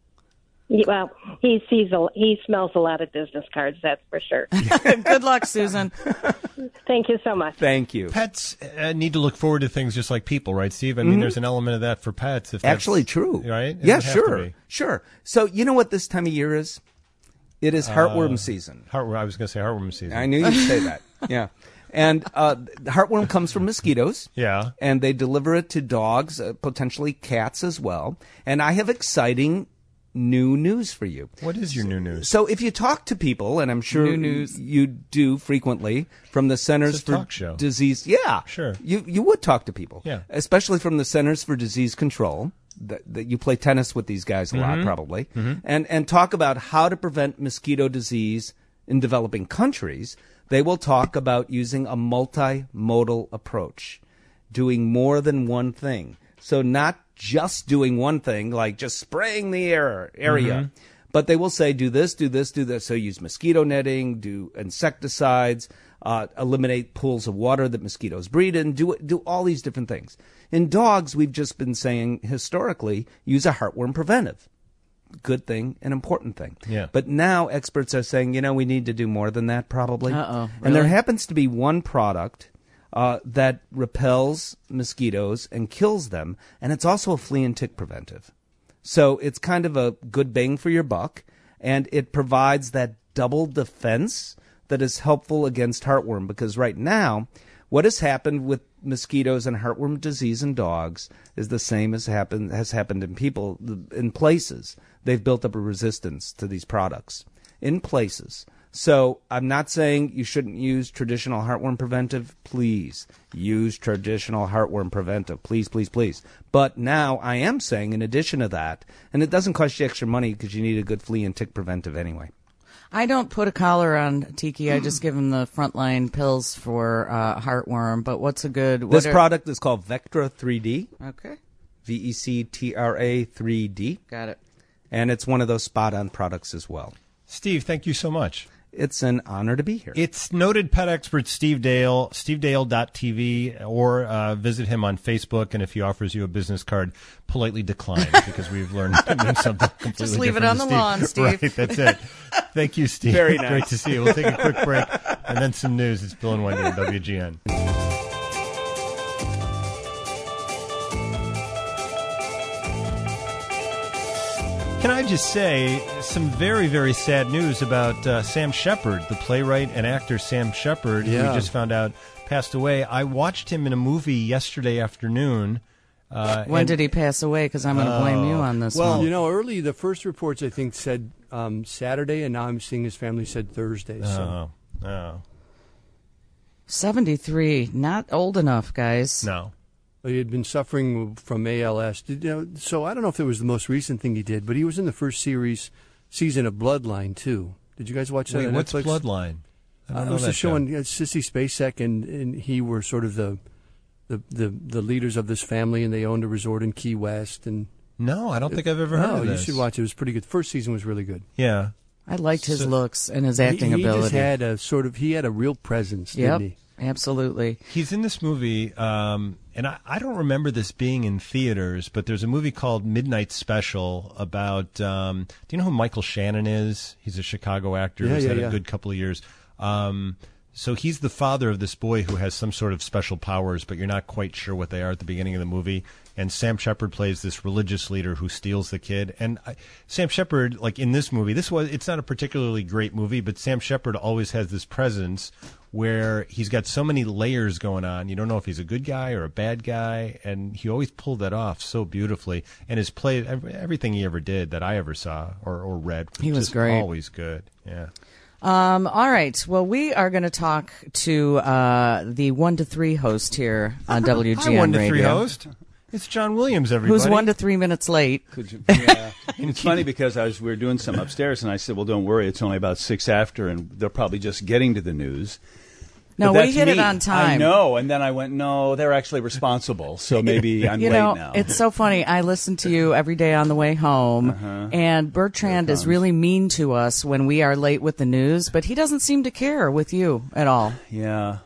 Well, he smells a lot of business cards, that's for sure. Good luck, Susan. Thank you so much. Thank you. Pets need to look forward to things just like people, right, Steve? I mean, there's an element of that for pets. If actually true. Right? Yeah, sure. So you know what this time of year is? It is heartworm season. I was going to say heartworm season. I knew you'd say that. Yeah. And heartworm comes from mosquitoes. Yeah. And they deliver it to dogs, potentially cats as well. And I have exciting new news for you. What is your new news? So if you talk to people, and I'm sure you do frequently, from the Centers for talk show. Disease. Yeah. Sure. You would talk to people. Yeah. Especially from the Centers for Disease Control. That you play tennis with these guys a lot, probably. And talk about how to prevent mosquito disease in developing countries. They will talk about using a multimodal approach, doing more than one thing. So not just doing one thing, like just spraying the area, but they will say, do this, do this, do this. So use mosquito netting, do insecticides, eliminate pools of water that mosquitoes breed in, do all these different things. In dogs, we've just been saying historically, use a heartworm preventive. Good thing, an important thing. Yeah. But now experts are saying, we need to do more than that probably. Uh-oh, really? And there happens to be one product that repels mosquitoes and kills them, and it's also a flea and tick preventive. So it's kind of a good bang for your buck, and it provides that double defense that is helpful against heartworm, because right now, what has happened with mosquitoes and heartworm disease in dogs is the same as has happened in people in places. They've built up a resistance to these products in places. So I'm not saying you shouldn't use traditional heartworm preventive. Please use traditional heartworm preventive. Please, please, please. But now I am saying in addition to that, and it doesn't cost you extra money because you need a good flea and tick preventive anyway. I don't put a collar on Tiki. I just give him the frontline pills for heartworm. But what's a good... This product is called Vectra 3D. Okay. VECTRA 3D. Got it. And it's one of those spot-on products as well. Steve, thank you so much. It's an honor to be here. It's noted pet expert Steve Dale, stevedale.tv, or visit him on Facebook. And if he offers you a business card, politely decline, because we've learned it means something completely different. Just leave it on the lawn, Steve. Right, that's it. Thank you, Steve. Very nice. Great to see you. We'll take a quick break and then some news. It's Bill and Wendy on WGN. Can I just say some very, very sad news about Sam Shepard, the playwright and actor Sam Shepard, who we just found out passed away. I watched him in a movie yesterday afternoon. When did he pass away? Because I'm going to blame you on this one. Well, early, the first reports, I think, said Saturday, and now I'm seeing his family said Thursday. So. 73, not old enough, guys. No. He had been suffering from ALS. So I don't know if it was the most recent thing he did, but he was in the first season of Bloodline too. Did you guys watch that? Wait, on what's Netflix? Bloodline? It was a show on Sissy Spacek, and he were sort of the leaders of this family, and they owned a resort in Key West. And no, I don't think I've ever heard of this. No, you should watch it. It was pretty good. First season was really good. Yeah. I liked his looks and his acting ability. He had a real presence, didn't he? Absolutely. He's in this movie, and I don't remember this being in theaters, but there's a movie called Midnight Special about, do you know who Michael Shannon is? He's a Chicago actor who's had a good couple of years. So he's the father of this boy who has some sort of special powers, but you're not quite sure what they are at the beginning of the movie. And Sam Shepard plays this religious leader who steals the kid. And Sam Shepard, like in this movie, it's not a particularly great movie, but Sam Shepard always has this presence where he's got so many layers going on. You don't know if he's a good guy or a bad guy, and he always pulled that off so beautifully. And his play, everything he ever did that I ever saw or read, he was just great. Always good. Yeah. All right. Well, we are going to talk to the 1 to 3 host here on WGN Hi, 1 to 3 Radio. host. It's John Williams, everybody. Who's 1 to 3 minutes late. Yeah. It's funny because we were doing some upstairs, and I said, well, don't worry, it's only about 6 after, and they're probably just getting to the news. No, but we hit it on time. I know, and then I went, no, they're actually responsible, so maybe I'm late now. It's so funny. I listen to you every day on the way home, and Bertrand is really mean to us when we are late with the news, but he doesn't seem to care with you at all. Yeah.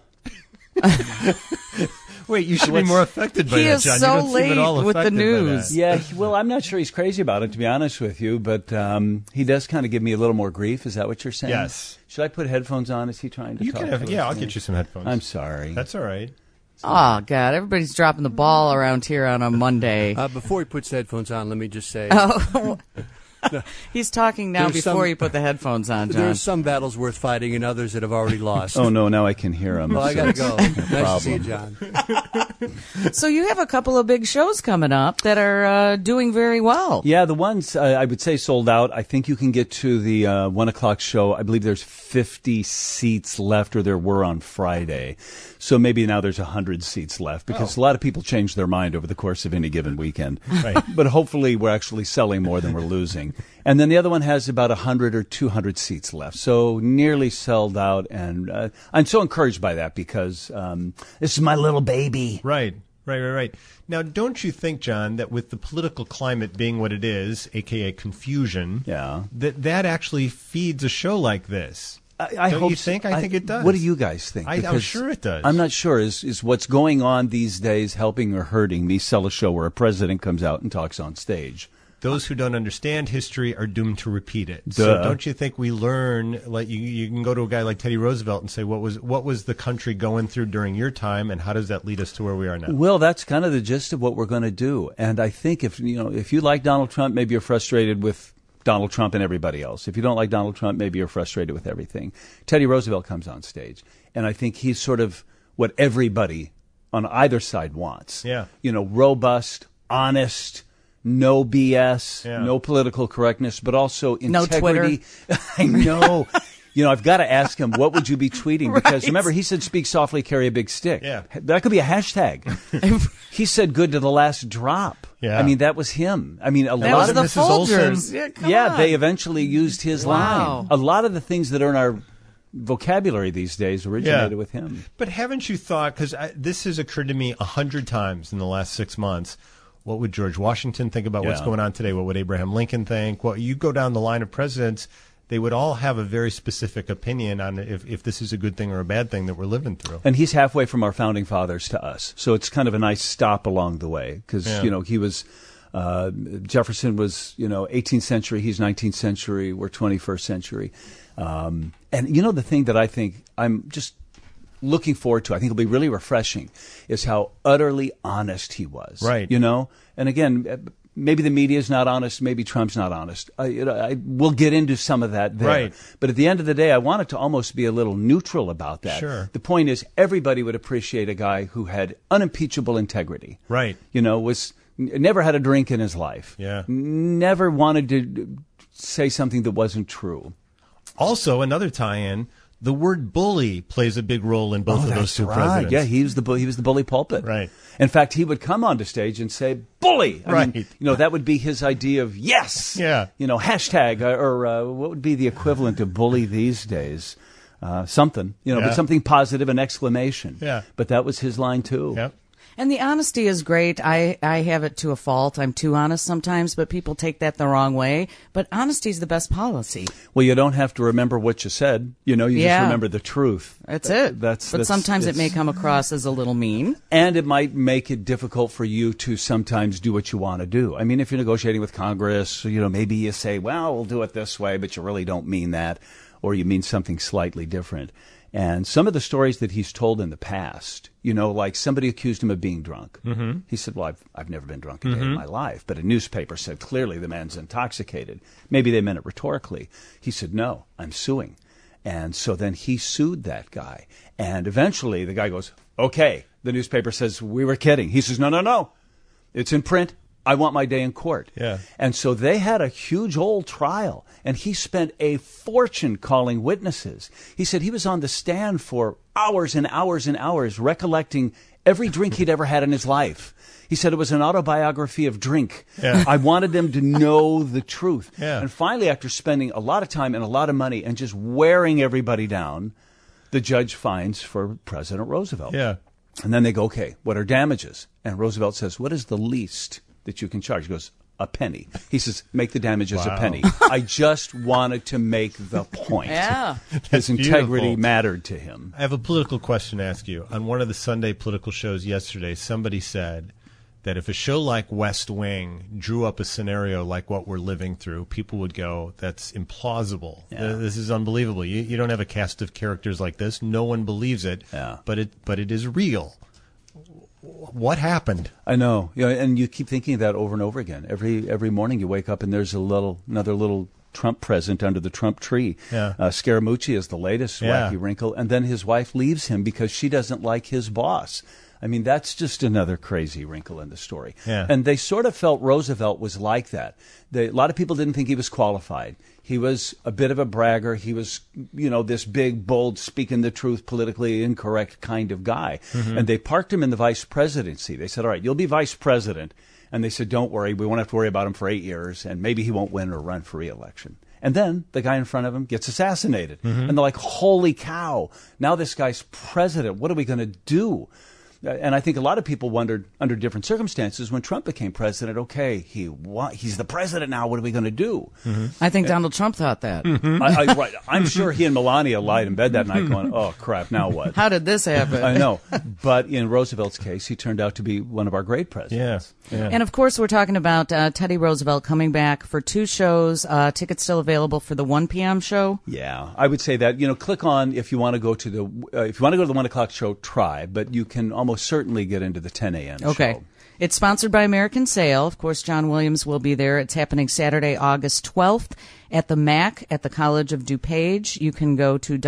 Wait, you should be more affected by he that, is John. so you don't late seem at all with the affected by news. that. Yeah, well, I'm not sure he's crazy about it, to be honest with you, but he does kind of give me a little more grief. Is that what you're saying? Yes. Should I put headphones on? Is he trying to You talk can to have, us? yeah, I'll get you some headphones. I'm sorry. That's all right. Oh, God, everybody's dropping the ball around here on a Monday. Before he puts the headphones on, let me just say... He's talking now before you put the headphones on, John. There's some battles worth fighting and others that have already lost. Oh, no, now I can hear him. Well, I got to go. Nice to see you, John. So you have a couple of big shows coming up that are doing very well. Yeah, the ones I would say sold out. I think you can get to the 1 o'clock show. I believe there's 50 seats left, or there were on Friday. So maybe now there's 100 seats left, because a lot of people change their mind over the course of any given weekend. Right. But hopefully we're actually selling more than we're losing. And then the other one has about 100 or 200 seats left. So nearly sold out. And I'm so encouraged by that, because this is my little baby. Right. Now, don't you think, John, that with the political climate being what it is, a.k.a. confusion, that actually feeds a show like this? I Don't hope you think? I think it does. What do you guys think? I'm sure it does. I'm not sure. Is what's going on these days helping or hurting me sell a show where a president comes out and talks on stage? Those who don't understand history are doomed to repeat it. Duh. So don't you think we learn, like you can go to a guy like Teddy Roosevelt and say, what was the country going through during your time, and how does that lead us to where we are now? Well, that's kind of the gist of what we're going to do. And I think if you like Donald Trump, maybe you're frustrated with Donald Trump and everybody else. If you don't like Donald Trump, maybe you're frustrated with everything. Teddy Roosevelt comes on stage, and I think he's sort of what everybody on either side wants. Yeah. Robust, honest, no BS, no political correctness, but also integrity. No Twitter. I know. I've got to ask him, what would you be tweeting? Because remember, he said, speak softly, carry a big stick. Yeah. That could be a hashtag. He said, good to the last drop. Yeah. I mean, that was him. I mean, a That lot was of the Mrs. Olsen. Folgers. Yeah, come on. they eventually used his Wow. line. A lot of the things that are in our vocabulary these days originated with him. But haven't you thought, because this has occurred to me 100 times in the last 6 months, what would George Washington think about what's going on today? What would Abraham Lincoln think? Well, you go down the line of presidents, they would all have a very specific opinion on if this is a good thing or a bad thing that we're living through. And he's halfway from our founding fathers to us. So it's kind of a nice stop along the way, because, he was... Jefferson was, 18th century. He's 19th century. We're 21st century. And the thing that I think I'm just looking forward to, I think will be really refreshing, is how utterly honest he was. Right. And again, maybe the media is not honest. Maybe Trump's not honest. We'll get into some of that there. Right. But at the end of the day, I want it to almost be a little neutral about that. Sure. The point is, everybody would appreciate a guy who had unimpeachable integrity. Right. Never had a drink in his life. Yeah. Never wanted to say something that wasn't true. Also, another tie-in, The word bully plays a big role in both of those two presidents. Yeah, he was the bully pulpit. Right. In fact, he would come onto stage and say, bully! I right. mean, that would be his idea of yes! Yeah. Hashtag, or what would be the equivalent of bully these days? Something, but something positive, an exclamation. Yeah. But that was his line, too. Yep. And the honesty is great. I have it to a fault. I'm too honest sometimes, but people take that the wrong way. But honesty is the best policy. Well, you don't have to remember what you said. You just remember the truth. That's it. But sometimes it may come across as a little mean. And it might make it difficult for you to sometimes do what you want to do. I mean, if you're negotiating with Congress, maybe you say, well, we'll do it this way, but you really don't mean that, or you mean something slightly different. And some of the stories that he's told in the past, like somebody accused him of being drunk. Mm-hmm. He said, well, I've never been drunk a day in my life. But a newspaper said, clearly the man's intoxicated. Maybe they meant it rhetorically. He said, no, I'm suing. And so then he sued that guy. And eventually the guy goes, okay. The newspaper says, we were kidding. He says, no. It's in print. I want my day in court. Yeah. And so they had a huge old trial, and he spent a fortune calling witnesses. He said he was on the stand for hours and hours and hours recollecting every drink he'd ever had in his life. He said it was an autobiography of drink. Yeah. I wanted them to know the truth. Yeah. And finally, after spending a lot of time and a lot of money and just wearing everybody down, the judge finds for President Roosevelt. Yeah. And then they go, okay, what are damages? And Roosevelt says, what is the least that you can charge? He goes, a penny. He says, make the damages a penny. I just wanted to make the point. Yeah. His integrity mattered to him. I have a political question to ask you. On one of the Sunday political shows yesterday, somebody said that if a show like West Wing drew up a scenario like what we're living through, people would go, that's implausible. Yeah. This is unbelievable. You don't have a cast of characters like this. No one believes it, but it is real. What happened? I know, and you keep thinking of that over and over again. Every morning you wake up and there's another little Trump present under the Trump tree. Yeah. Scaramucci is the latest wacky wrinkle, and then his wife leaves him because she doesn't like his boss. I mean, that's just another crazy wrinkle in the story. Yeah. And they sort of felt Roosevelt was like that. A lot of people didn't think he was qualified. He was a bit of a bragger. He was, this big, bold, speaking the truth, politically incorrect kind of guy. Mm-hmm. And they parked him in the vice presidency. They said, all right, you'll be vice president. And they said, don't worry, we won't have to worry about him for 8 years, and maybe he won't win or run for re-election. And then the guy in front of him gets assassinated. Mm-hmm. And they're like, holy cow, now this guy's president. What are we going to do? And I think a lot of people wondered, under different circumstances, when Trump became president, okay, he's the president now, what are we going to do? Mm-hmm. I think Donald Trump thought that. Mm-hmm. Right. I'm sure he and Melania lied in bed that night going, oh, crap, now what? How did this happen? I know. But in Roosevelt's case, he turned out to be one of our great presidents. Yeah. And, of course, we're talking about Teddy Roosevelt coming back for 2 shows. Tickets still available for the 1 p.m. show? Yeah, I would say that. Click on, if you want to go to the 1 o'clock show, try. But you can almost certainly get into the 10 a.m. Okay. show. It's sponsored by American Sail. Of course, John Williams will be there. It's happening Saturday, August 12th at the MAC at the College of DuPage. You can go to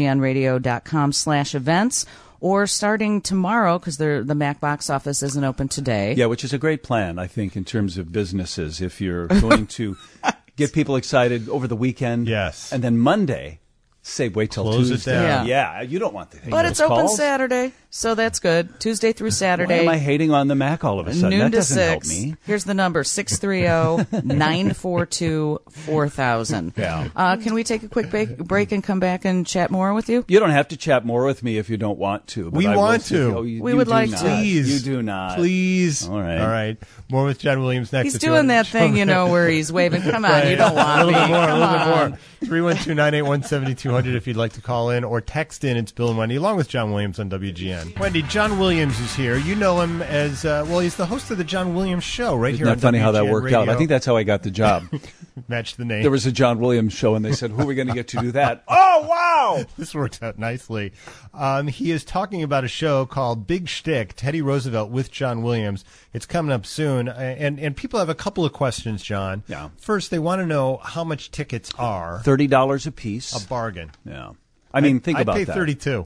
WGNradio.com/events. Or starting tomorrow, because the Mac box office isn't open today. Yeah, which is a great plan, I think, in terms of businesses. If you're going to get people excited over the weekend. Yes. And then Monday, say wait till Close Tuesday. it down. Yeah, you don't want the thing. But it's open Saturday, so that's good. Tuesday through Saturday. Why am I hating on the Mac all of a sudden? Noon that to doesn't 6. help me. Here's the number, 630-942-4000. Yeah. Can we take a quick break and come back and chat more with you? You don't have to chat more with me if you don't want to. But We I want will to. Oh, We would like to. Please. You do not. Please. All right. More with John Williams next. He's doing that thing, where he's waving. Come on, you don't want me. A little Come bit more. 312-981-7200 if you'd like to call in, or text in. It's Bill and Wendy, along with John Williams on WGN. Wendy, John Williams is here. You know him as, he's the host of the John Williams Show right here on WGN. Isn't that funny how that worked Radio. out? I think that's how I got the job. Match the name. There was a John Williams show, and they said, who are we going to get to do that? Oh, wow! This worked out nicely. He is talking about a show called Big Shtick, Teddy Roosevelt with John Williams. It's coming up soon. And people have a couple of questions, John. Yeah. First, they want to know how much tickets are. $30 a piece. A bargain. Yeah. I mean, think about I'd that. pay $32.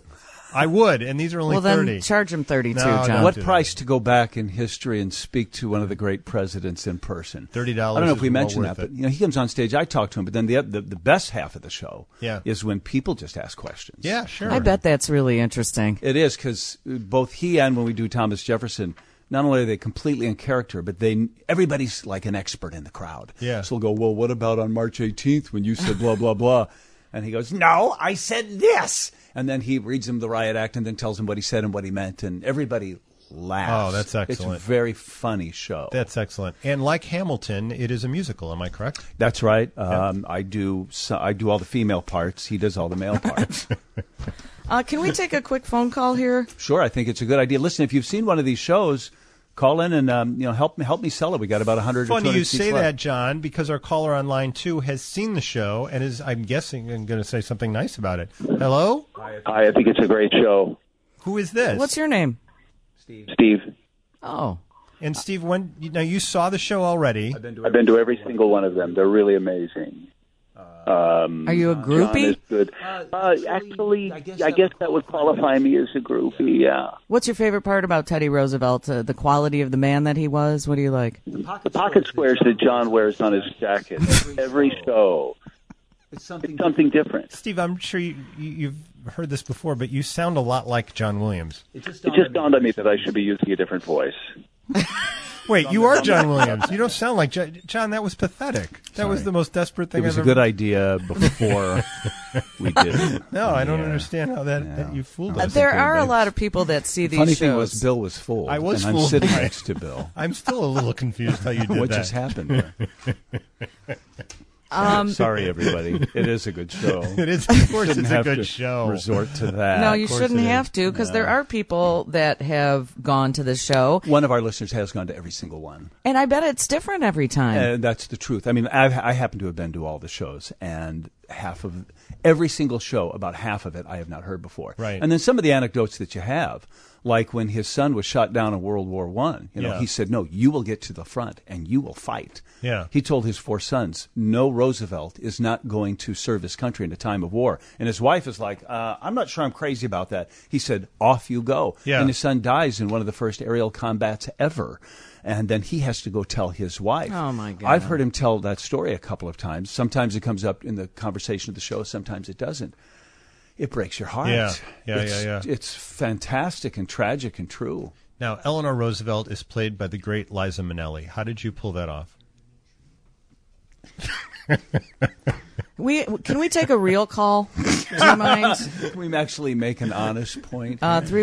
I would, and these are only 30. Well, then charge him 32, No, John. What price to go back in history and speak to one of the great presidents in person? $30 I don't know if we is well mentioned worth that, it. but he comes on stage, I talk to him, but then the best half of the show is when people just ask questions. Yeah, sure. I bet that's really interesting. It is, because both he and when we do Thomas Jefferson, not only are they completely in character, but everybody's like an expert in the crowd. Yeah. So they'll go, well, what about on March 18th when you said blah, blah, blah? And he goes, no, I said this. And then he reads him the riot act and then tells him what he said and what he meant. And everybody laughs. Oh, that's excellent. It's a very funny show. That's excellent. And like Hamilton, it is a musical. Am I correct? That's right. I do all the female parts. He does all the male parts. Can we take a quick phone call here? Sure, I think it's a good idea. Listen, if you've seen one of these shows, call in and help me sell it. We got about 100 or 200 Funny you seats say left. that, John, because our caller on line 2 has seen the show and is, I'm guessing, going to say something nice about it. Hello? Hi, I think it's a great show. Who is this? What's your name? Steve. Oh. And Steve, now you saw the show already. I've been to every single one of them. They're really amazing. Are you a groupie? John is good. Actually, I guess that would qualify me as a groupie, yeah. What's your favorite part about Teddy Roosevelt? The quality of the man that he was? What do you like? The pocket squares that John wears on his jacket. Every show. It's something different. Steve, I'm sure you've heard this before, but you sound a lot like John Williams. It just dawned on me that I should be using a different voice. Wait, you are John Williams. You don't sound like John. That was pathetic. That was the most desperate thing It was I've a ever... good idea before we did it. No, I don't understand how that you fooled us. There are a lot of people that see these Funny shows. thing was, Bill was fooled. I was and fooled. I'm sitting next to Bill. I'm still a little confused how you did what that. just happened there? Sorry, everybody. It is a good show. It is, of course, Shouldn't it's a have good to show. Resort to that. No, you shouldn't have to, because there are people that have gone to the show. One of our listeners has gone to every single one. And I bet it's different every time. And that's the truth. I mean, I happen to have been to all the shows, and every single show, about half of it, I have not heard before. Right. And then some of the anecdotes that you have, like when his son was shot down in World War I, he said, no, you will get to the front and you will fight. Yeah. He told his 4 sons, no, Roosevelt is not going to serve his country in a time of war. And his wife is like, I'm not sure I'm crazy about that. He said, off you go. Yeah. And his son dies in one of the first aerial combats ever. And then he has to go tell his wife. Oh, my God. I've heard him tell that story a couple of times. Sometimes it comes up in the conversation of the show. Sometimes it doesn't. It breaks your heart. Yeah. It's fantastic and tragic and true. Now, Eleanor Roosevelt is played by the great Liza Minnelli. How did you pull that off? Can we take a real call? Do you mind? Can we actually make an honest point?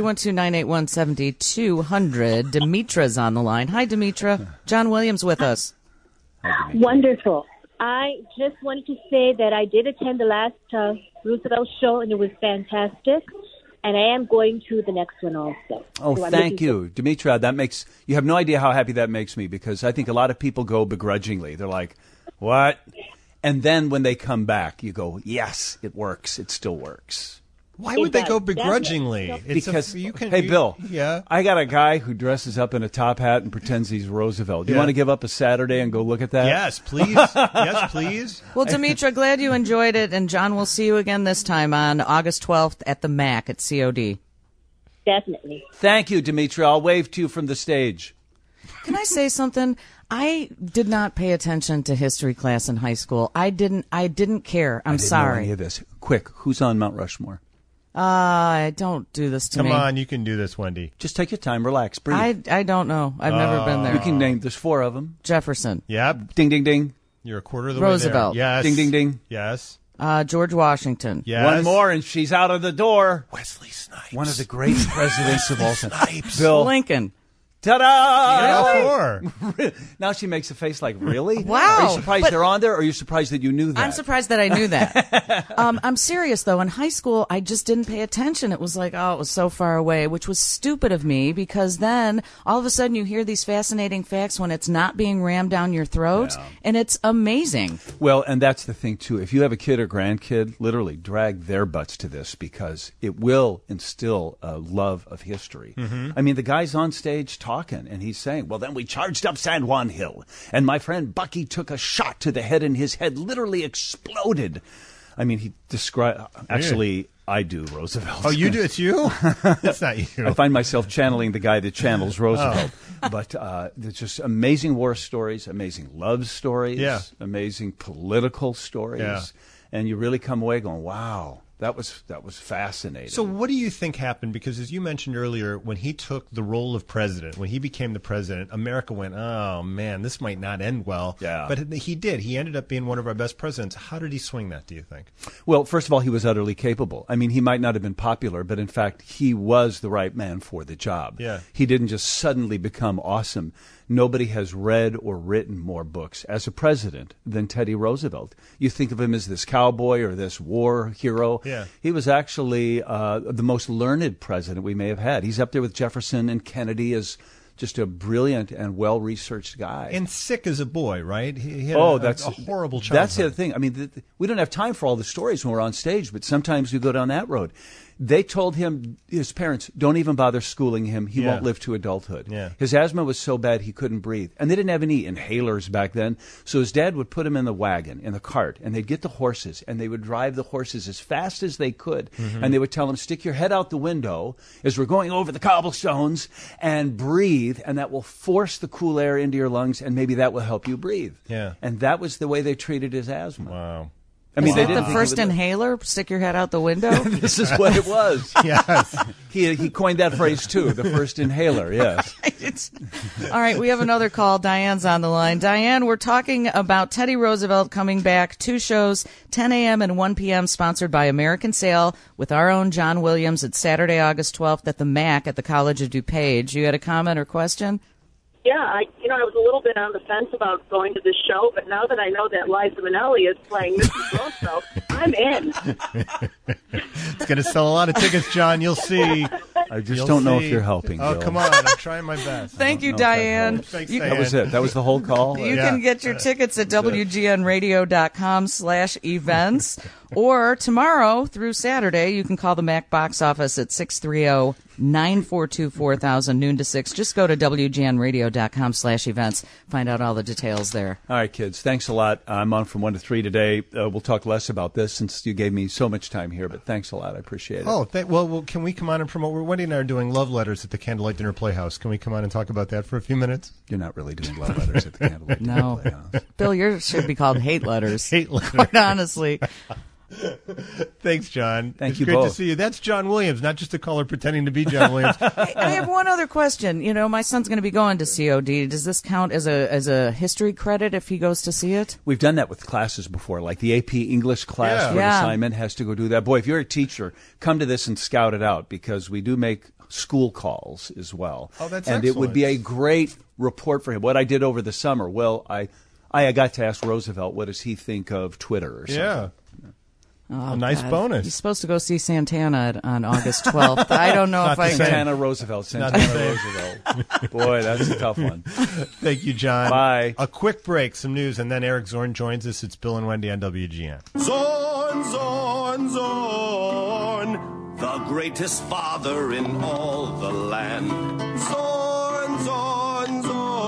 312-981-7200. Demetra's on the line. Hi, Demetra. John Williams with us. Wonderful. I just wanted to say that I did attend the last Roosevelt show, and it was fantastic. And I am going to the next one also. Oh, so thank you, Demetra. You have no idea how happy that makes me, because I think a lot of people go begrudgingly. They're like, what? And then when they come back, you go, yes, it works. It still works. Why would they go begrudgingly? Bill, I got a guy who dresses up in a top hat and pretends he's Roosevelt. Do you want to give up a Saturday and go look at that? Yes, please. Yes, please. Well, Demetra, glad you enjoyed it. And John, we'll see you again this time on August 12th at the MAC at COD. Definitely. Thank you, Demetra. I'll wave to you from the stage. Can I say something? I did not pay attention to history class in high school. I didn't care. I'm sorry. I didn't know any of this. Quick, who's on Mount Rushmore? Don't do this to me. Come on, you can do this, Wendy. Just take your time, relax, breathe. I don't know. I've never been there. You can name, there's 4 of them. Jefferson. Yep. Ding, ding, ding. You're a quarter of the Roosevelt. way there. Yes. Ding, ding, ding. Yes. George Washington. Yes. One more, and she's out of the door. Wesley Snipes. One of the great presidents of all time. Bill Lincoln. Ta-da! Now she makes a face like, really? Wow. Are you surprised they're on there, or are you surprised that you knew that? I'm surprised that I knew that. I'm serious, though. In high school, I just didn't pay attention. It was like, it was so far away, which was stupid of me, because then all of a sudden you hear these fascinating facts when it's not being rammed down your throat, and it's amazing. Well, and that's the thing, too. If you have a kid or grandkid, literally drag their butts to this, because it will instill a love of history. Mm-hmm. I mean, the guy's on stage talking, and he's saying, well, then we charged up San Juan Hill, and my friend Bucky took a shot to the head, and his head literally exploded. I mean, he described. Actually, I do Roosevelt. Oh, you do? It's you? That's not you. I find myself channeling the guy that channels Roosevelt. But there's just amazing war stories, amazing love stories, amazing political stories, and you really come away going, "Wow, that was fascinating." So, what do you think happened? Because as you mentioned earlier, when he took the role of president, when he became the president, America went, "Oh man, this might not end well." Yeah. But he did. He ended up being one of our best presidents. How did he swing that? Do you think? Well, first of all, he was utterly capable. I mean, he might not have been popular, but in fact, he was the right man for the job. Yeah. He didn't just suddenly become awesome. Nobody has read or written more books as a president than Teddy Roosevelt. You think of him as this cowboy or this war hero. Yeah. He was actually the most learned president we may have had. He's up there with Jefferson and Kennedy as just a brilliant and well-researched guy. And sick as a boy, right? He had a horrible childhood. That's the other thing. I mean, we don't have time for all the stories when we're on stage, but sometimes we go down that road. They told him, his parents, don't even bother schooling him. He won't live to adulthood. Yeah. His asthma was so bad he couldn't breathe. And they didn't have any inhalers back then. So his dad would put him in the wagon, in the cart, and they'd get the horses, and they would drive the horses as fast as they could. Mm-hmm. And they would tell him, stick your head out the window as we're going over the cobblestones and breathe, and that will force the cool air into your lungs, and maybe that will help you breathe. Yeah. And that was the way they treated his asthma. Wow. I mean, is that the first inhaler? Stick your head out the window? This is what it was. Yes. He coined that phrase, too, the first inhaler, yes. All right, we have another call. Diane's on the line. Diane, we're talking about Teddy Roosevelt coming back. 2 shows, 10 a.m. and 1 p.m., sponsored by American Sail with our own John Williams. It's Saturday, August 12th at the MAC at the College of DuPage. You had a comment or question? Yeah, I was a little bit on the fence about going to this show, but now that I know that Liza Minnelli is playing Mrs. Roosevelt, I'm in. It's going to sell a lot of tickets, John. You'll see. I just don't know if you're helping, Oh, Bill. come on. I'm trying my best. Thank you, Diane. Thanks, You- Diane. That was it. That was the whole call? You can get your tickets at WGNradio.com/events. Or tomorrow through Saturday, you can call the MAC box office at 630-942-4000, noon to 6. Just go to WGNradio.com/events. Find out all the details there. All right, kids. Thanks a lot. I'm on from 1 to 3 today. We'll talk less about this since you gave me so much time here, but thanks a lot. I appreciate it. Oh, well, can we come on and promote? Wendy and I are doing love letters at the Candlelight Dinner Playhouse. Can we come on and talk about that for a few minutes? You're not really doing love letters at the Candlelight Dinner No. Playhouse. Bill, yours should be called hate letters. Hate letters. Quite honestly. Thanks, John. Thank you Great both. to see you. That's John Williams, not just a caller pretending to be John Williams. I have one other question. My son's going to be going to COD. Does this count as a history credit if he goes to see it? We've done that with classes before, like the AP English class for an assignment has to go do that. Boy, if you're a teacher, come to this and scout it out because we do make school calls as well. Oh, that's and excellent. it would be a great report for him. What I did over the summer, well, I got to ask Roosevelt, what does he think of Twitter or something? Yeah. Oh, a nice God. bonus. He's supposed to go see Santana on August 12th. I don't know if I can. Santana Roosevelt. Roosevelt. Boy, that's a tough one. Thank you, John. Bye. A quick break, some news, and then Eric Zorn joins us. It's Bill and Wendy on WGN. Zorn, Zorn, Zorn, the greatest father in all the land. Zorn, Zorn,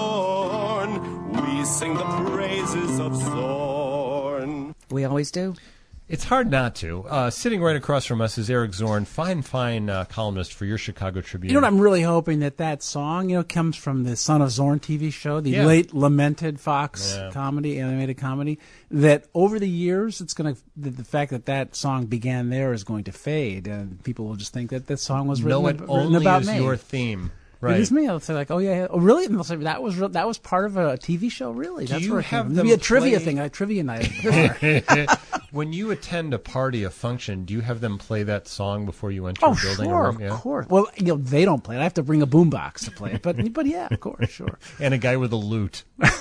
Zorn, we sing the praises of Zorn. We always do. It's hard not to. Sitting right across from us is Eric Zorn, fine columnist for your Chicago Tribune. You know what? I'm really hoping that song, comes from the Son of Zorn TV show, the late lamented Fox animated comedy. That over the years, it's going to the fact that song began there is going to fade, and people will just think that song was written about me. Your theme. Right. It is me. They'll say like, "Oh yeah, oh really?" And they'll say that was part of a TV show. Really? Do you have them maybe a trivia thing, like trivia night. When you attend a party, a function, do you have them play that song before you enter a building? Sure, or room? Yeah? Of course. Well, they don't play it. I have to bring a boombox to play it. But yeah, of course, sure. And a guy with a lute.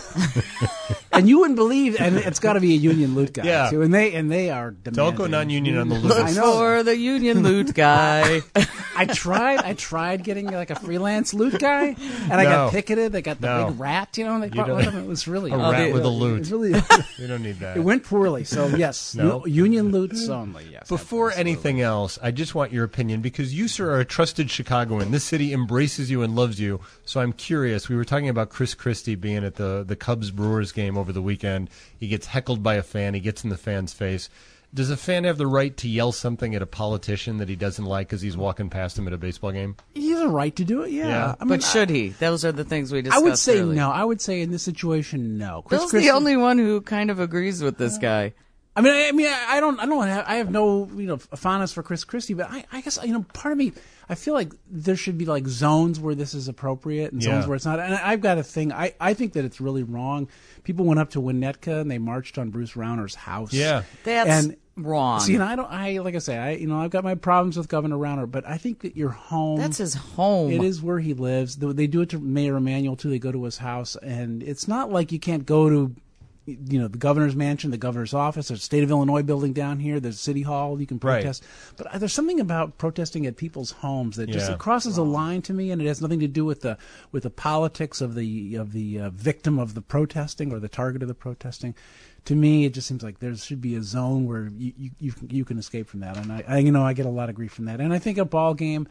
And you wouldn't believe, and it's got to be a union lute guy Yeah. too. And they are demanding. Don't go non-union on the lute. I know. For the union lute guy. I tried getting like a freelance lute guy, and I got ticketed. They got the big rat, and they brought with them. It was really a rat with a lute. It was really, we don't need that. It went poorly. So yes, union lutes only. Yes. Before anything else, I just want your opinion because you, sir, are a trusted Chicagoan. This city embraces you and loves you. So I'm curious. We were talking about Chris Christie being at the Cubs-Brewers game over the weekend. He gets heckled by a fan. He gets in the fan's face. Does a fan have the right to yell something at a politician that he doesn't like because he's walking past him at a baseball game? He has a right to do it, yeah. I mean, but should he? Those are the things we discussed I would say earlier. no. I would say in this situation, no. Bill's the only one who kind of agrees with this guy. I have no, fondness for Chris Christie, but I guess, part of me, I feel like there should be like zones where this is appropriate and zones where it's not. And I've got a thing. I think that it's really wrong. People went up to Winnetka and they marched on Bruce Rauner's house. Yeah, that's wrong. See, and I've got my problems with Governor Rauner, but I think that your home. That's his home. It is where he lives. They do it to Mayor Emanuel too. They go to his house, and it's not like you can't go to, the governor's mansion, the governor's office, there's a State of Illinois building down here, there's City Hall, you can protest. Right. But there's something about protesting at people's homes that just it crosses a line to me, and it has nothing to do with the politics of the victim of the protesting or the target of the protesting. To me, it just seems like there should be a zone where you can escape from that, and I get a lot of grief from that. And I think a ball game,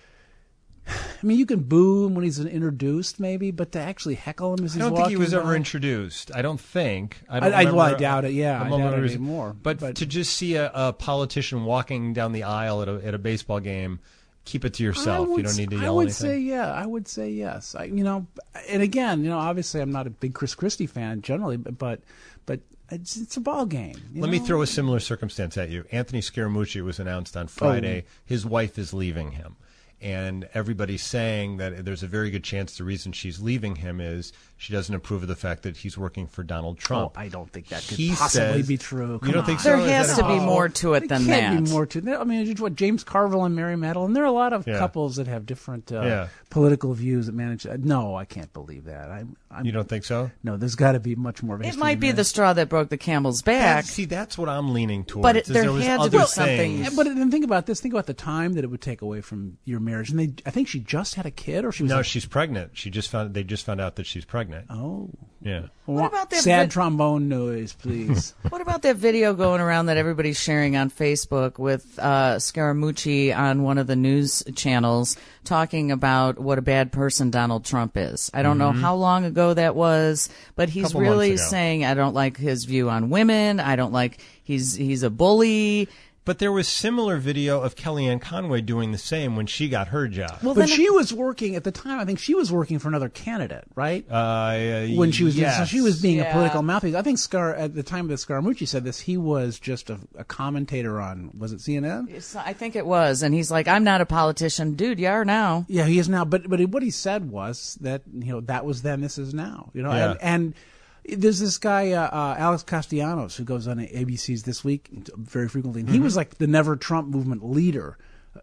I mean, you can boo him when he's introduced, maybe, but to actually heckle him as he's walking I don't think he was by, ever introduced. I don't think. I doubt it. Yeah, I doubt it anymore. But to just see a politician walking down the aisle at a baseball game, keep it to yourself. You don't need to yell anything. I would say yes. And again, obviously, I'm not a big Chris Christie fan generally, but it's a ball game. Let me throw a similar circumstance at you. Anthony Scaramucci was announced on Friday. His wife is leaving him. And everybody's saying that there's a very good chance the reason she's leaving him is she doesn't approve of the fact that he's working for Donald Trump. I don't think that could possibly be true. You don't think so? There has to be more to it than that. There can't be more to it. I mean, James Carville and Mary Madeline, there are a lot of couples that have different political views that manage. No, I can't believe that. You don't think so? No, there's got to be much more of a history. It might be the straw that broke the camel's back. That's what I'm leaning towards. But there had to be something. But then think about this. Think about the time that it would take away from your marriage. And I think she just had a kid, or she was. No, she's pregnant. They just found out that she's pregnant. Oh. Yeah. What about that sad trombone noise, please? What about that video going around that everybody's sharing on Facebook with Scaramucci on one of the news channels talking about what a bad person Donald Trump is? I don't know how long ago that was, but he's really saying, I don't like his view on women. I don't like he's a bully. But there was similar video of Kellyanne Conway doing the same when she got her job. Well, but she was working at the time. I think she was working for another candidate, right? When she was, so she was being a political mouthpiece. I think at the time that Scaramucci said this, he was just a commentator on, was it CNN? I think it was, and he's like, "I'm not a politician, dude. You are now." Yeah, he is now. But what he said was that that was then, this is now. And there's this guy, Alex Castellanos, who goes on ABC's This Week very frequently. And he was like the Never Trump movement leader.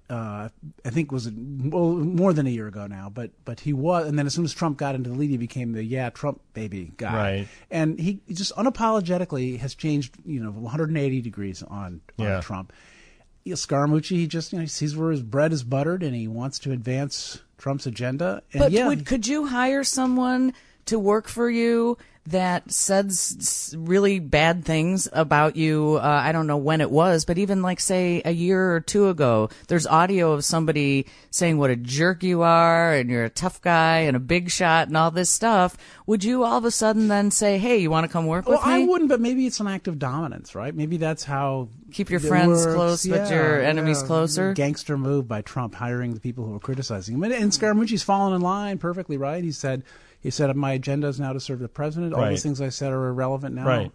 I think was more than a year ago now, but he was. And then as soon as Trump got into the lead, he became the Trump baby guy. Right. And he just unapologetically has changed 180 degrees on Trump. Scaramucci, he just he sees where his bread is buttered, and he wants to advance Trump's agenda. And but could you hire someone to work for you that says really bad things about you? I don't know when it was, but even like say a year or two ago, there's audio of somebody saying what a jerk you are and you're a tough guy and a big shot and all this stuff. Would you all of a sudden then say, hey, you want to come work with me? Well, I wouldn't, but maybe it's an act of dominance, right? Maybe that's how keep your friends close, but your enemies closer. Gangster move by Trump, hiring the people who are criticizing him. And Scaramucci's fallen in line perfectly, right? He said, my agenda is now to serve the president. All those things I said are irrelevant now. Right.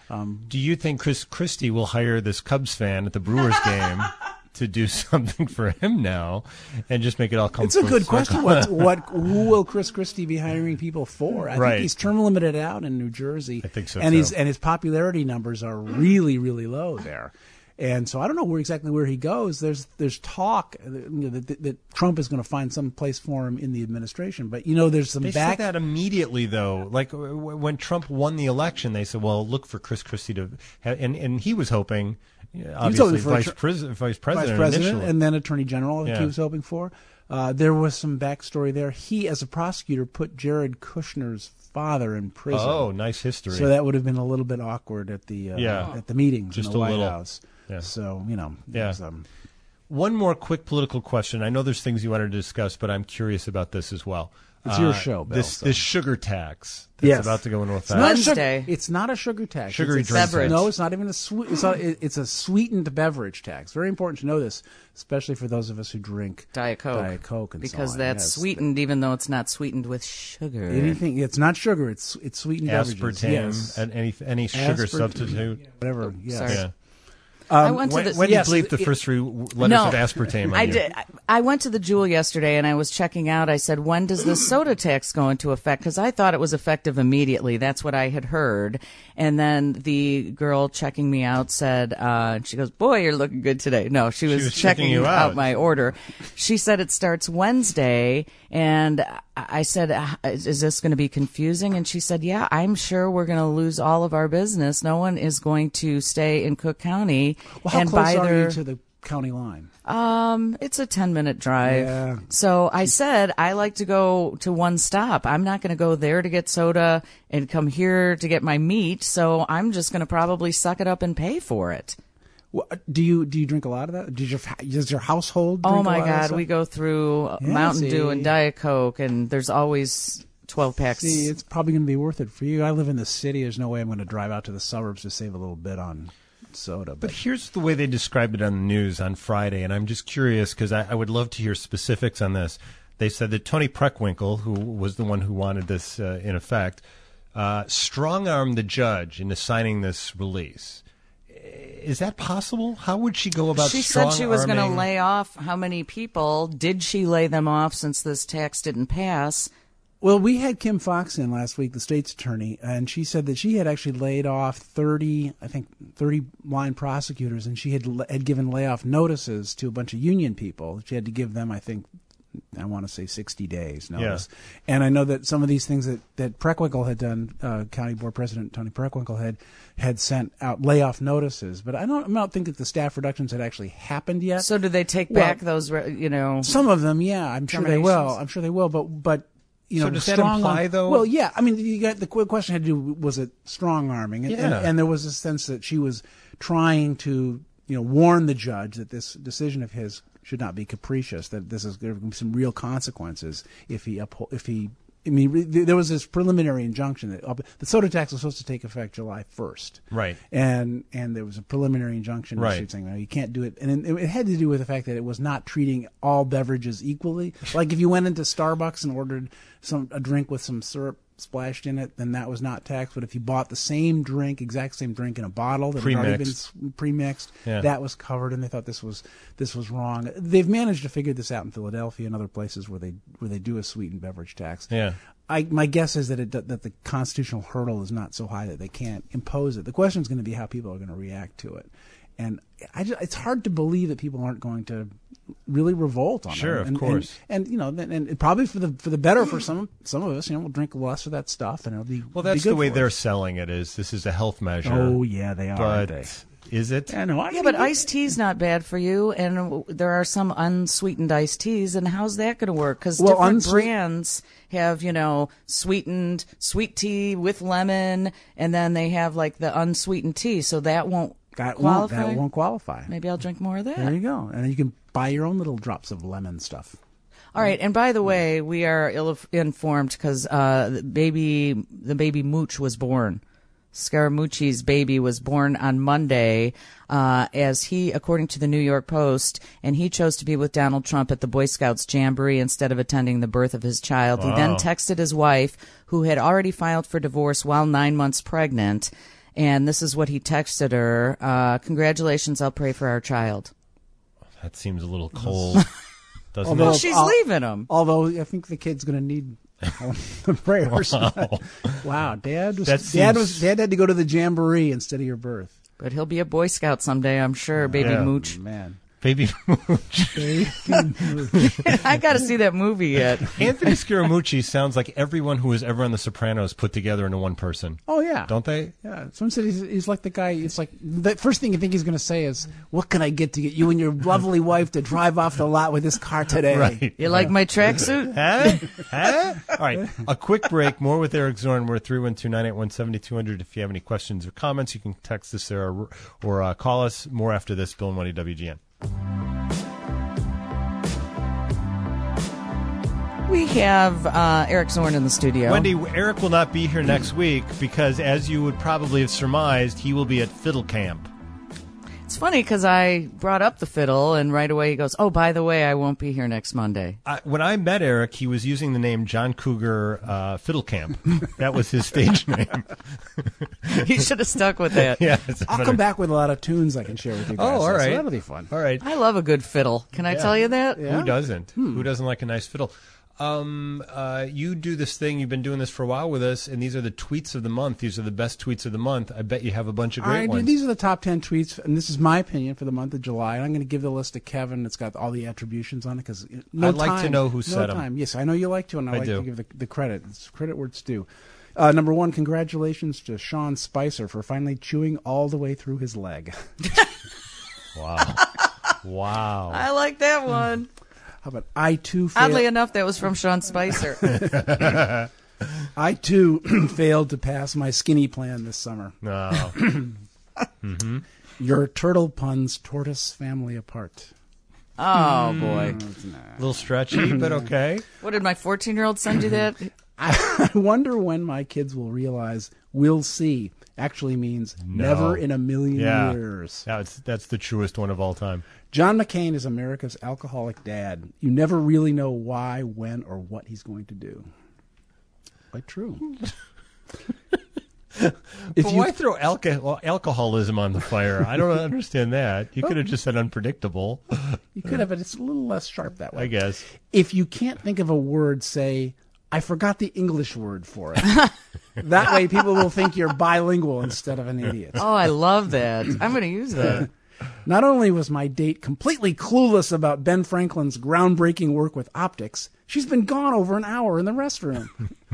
Do you think Chris Christie will hire this Cubs fan at the Brewers game to do something for him now and just make it all come? It's a good question. Who will Chris Christie be hiring people for? I think he's term limited out in New Jersey. I think so. And his popularity numbers are really, really low there. And so I don't know exactly where he goes. There's talk that Trump is going to find some place for him in the administration. But there's some They said that immediately, though. Like when Trump won the election, they said, "Well, look for Chris Christie to," and he was hoping, obviously, vice president initially, and then Attorney General. I think he was hoping for. There was some backstory there. He, as a prosecutor, put Jared Kushner's father in prison. Oh, nice history. So that would have been a little bit awkward at the meetings just in the White little. House. Yeah. So, One more quick political question. I know there's things you wanted to discuss, but I'm curious about this as well. It's your show, Bill. This sugar tax that's about to go into effect. Wednesday. It's not a sugar tax. Sugary it's a drink beverage. tax. No, it's not even a sweet. It's a sweetened beverage tax. Very important to know this, especially for those of us who drink Diet Coke. And because so on. that's sweetened, even though it's not sweetened with sugar. Anything. It's not sugar. It's sweetened beverages. Aspartame, yes. and any sugar substitute. Whatever. Yes. Sorry. Yeah. I went to when did you bleep the first three letters of aspartame? I did. I went to the Jewel yesterday and I was checking out. I said, when does the soda tax go into effect? Because I thought it was effective immediately. That's what I had heard. And then the girl checking me out said, she goes, boy, you're looking good today. No, she was checking you out my order. She said it starts Wednesday. And I said, is this going to be confusing? And she said, yeah, I'm sure we're going to lose all of our business. No one is going to stay in Cook County Well, and how close buy are their... you to the county line? It's a 10-minute drive. Yeah. So I said, I like to go to one stop. I'm not going to go there to get soda and come here to get my meat. So I'm just going to probably suck it up and pay for it. Well, do you drink a lot of that? Does your household drink Oh my a lot of that God, stuff? we go through Yeah, Mountain Dew see. and Diet Coke, and there's always 12 packs. See, it's probably going to be worth it for you. I live in the city. There's no way I'm going to drive out to the suburbs to save a little bit on soda. But here's the way they described it on the news on Friday, and I'm just curious because I would love to hear specifics on this. They said that Tony Preckwinkle, who was the one who wanted this in effect, strong-armed the judge into signing this release. Is that possible? How would she go about She said she was going to strong-arming- lay off how many people? Did she lay them off since this tax didn't pass? Well, we had Kim Fox in last week, the state's attorney, and she said that she had actually laid off 30 line prosecutors, and she had given layoff notices to a bunch of union people. She had to give them, I want to say 60 days notice. Yeah. And I know that some of these things that Preckwinkle had done, County Board President Tony Preckwinkle had sent out layoff notices, but I don't think that the staff reductions had actually happened yet. So did they take back those, Some of them, yeah, I'm sure they will, but So does that imply, though? Well, yeah. I mean, the question had to do, was it strong arming? And there was a sense that she was trying to, warn the judge that this decision of his should not be capricious, that this is going to be some real consequences if he there was this preliminary injunction that the soda tax was supposed to take effect July 1st. Right. And there was a preliminary injunction Right. saying, no, you can't do it. And it had to do with the fact that it was not treating all beverages equally. Like if you went into Starbucks and ordered a drink with some syrup splashed in it, then that was not taxed. But if you bought the exact same drink in a bottle that had already been pre-mixed, that was covered, and they thought this was wrong. They've managed to figure this out in Philadelphia and other places where they do a sweetened beverage tax. Yeah. My guess is that the constitutional hurdle is not so high that they can't impose it. The question is going to be how people are going to react to it. And it's hard to believe that people aren't going to really revolt on it. Sure, of course. And probably for the better for some of us, we'll drink less of that stuff, and it'll be Well, that's be good the way for they're us. selling it. This is a health measure. Oh yeah, they are. Aren't But they? is it? Yeah, but iced tea's not bad for you, and there are some unsweetened iced teas, and how's that going to work? Because different brands have, sweetened sweet tea with lemon, and then they have like the unsweetened tea, so that won't qualify. That won't qualify. Maybe I'll drink more of that. There you go, and then you can buy your own little drops of lemon stuff. All right, and by the way, we are ill-informed because the baby Mooch was born. Scaramucci's baby was born on Monday, as he, according to the New York Post, and he chose to be with Donald Trump at the Boy Scouts Jamboree instead of attending the birth of his child. Wow. He then texted his wife, who had already filed for divorce while 9 months pregnant, and this is what he texted her: "Congratulations, I'll pray for our child." That seems a little cold, doesn't Well, it? she's leaving him. Although I think the kid's going to need the prayers. Wow, Dad had to go to the Jamboree instead of your birth. But he'll be a Boy Scout someday, I'm sure, baby Mooch. Man. Baby Mooch. I got to see that movie yet. Anthony Scaramucci sounds like everyone who was ever on The Sopranos put together into one person. Oh, yeah. Don't they? Yeah. Someone said he's like the guy, it's like, the first thing you think he's going to say is, what can I get to get you and your lovely wife to drive off the lot with this car today? Right. You like my tracksuit? Huh? All right. A quick break. More with Eric Zorn. We're 312-981-7200. If you have any questions or comments, you can text us there or call us. More after this. Bill and Wendy, WGN. We have Eric Zorn in the studio. Wendy, Eric will not be here next week because, as you would probably have surmised, he will be at Fiddle Camp. It's funny because I brought up the fiddle, and right away he goes, "Oh, by the way, I won't be here next Monday." When I met Eric, he was using the name John Cougar Fiddle Camp. That was his stage name. He should have stuck with that. Yeah, I'll come back with a lot of tunes I can share with you guys. Oh, all right. So that'll be fun. All right. I love a good fiddle. Can I tell you that? Yeah. Who doesn't? Who doesn't like a nice fiddle? You do this thing. You've been doing this for a while with us, and these are the tweets of the month. These are the best tweets of the month. I bet you have a bunch of great ones. These are the top 10 tweets, and this is my opinion for the month of July. And I'm going to give the list to Kevin. It's got all the attributions on it because I'd like to know who said them. Yes, I know you like to, and I like do. to give the credit. It's credit where it's due. Number one, congratulations to Sean Spicer for finally chewing all the way through his leg. Wow. Wow. I like that one. How about I too failed? Oddly enough, that was from Sean Spicer. I too failed to pass my skinny plan this summer. No. Mm-hmm. Your turtle puns tore us family apart. Oh, boy. A little stretchy, but okay. What, did my 14-year-old send you that? I wonder when my kids will realize "we'll see" actually means never in a million years. That's the truest one of all time. John McCain is America's alcoholic dad. You never really know why, when, or what he's going to do. Quite true. Why throw alcoholism on the fire? I don't understand that. You could have just said unpredictable. You could have, but it's a little less sharp that way. I guess. If you can't think of a word, say, "I forgot the English word for it." That way people will think you're bilingual instead of an idiot. Oh, I love that. I'm going to use that. Not only was my date completely clueless about Ben Franklin's groundbreaking work with optics, she's been gone over an hour in the restroom.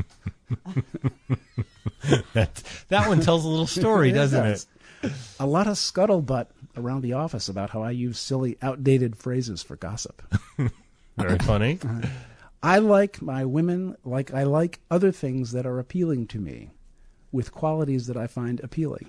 That one tells a little story, doesn't it? A lot of scuttlebutt around the office about how I use silly, outdated phrases for gossip. Very funny. I like my women like I like other things that are appealing to me, with qualities that I find appealing.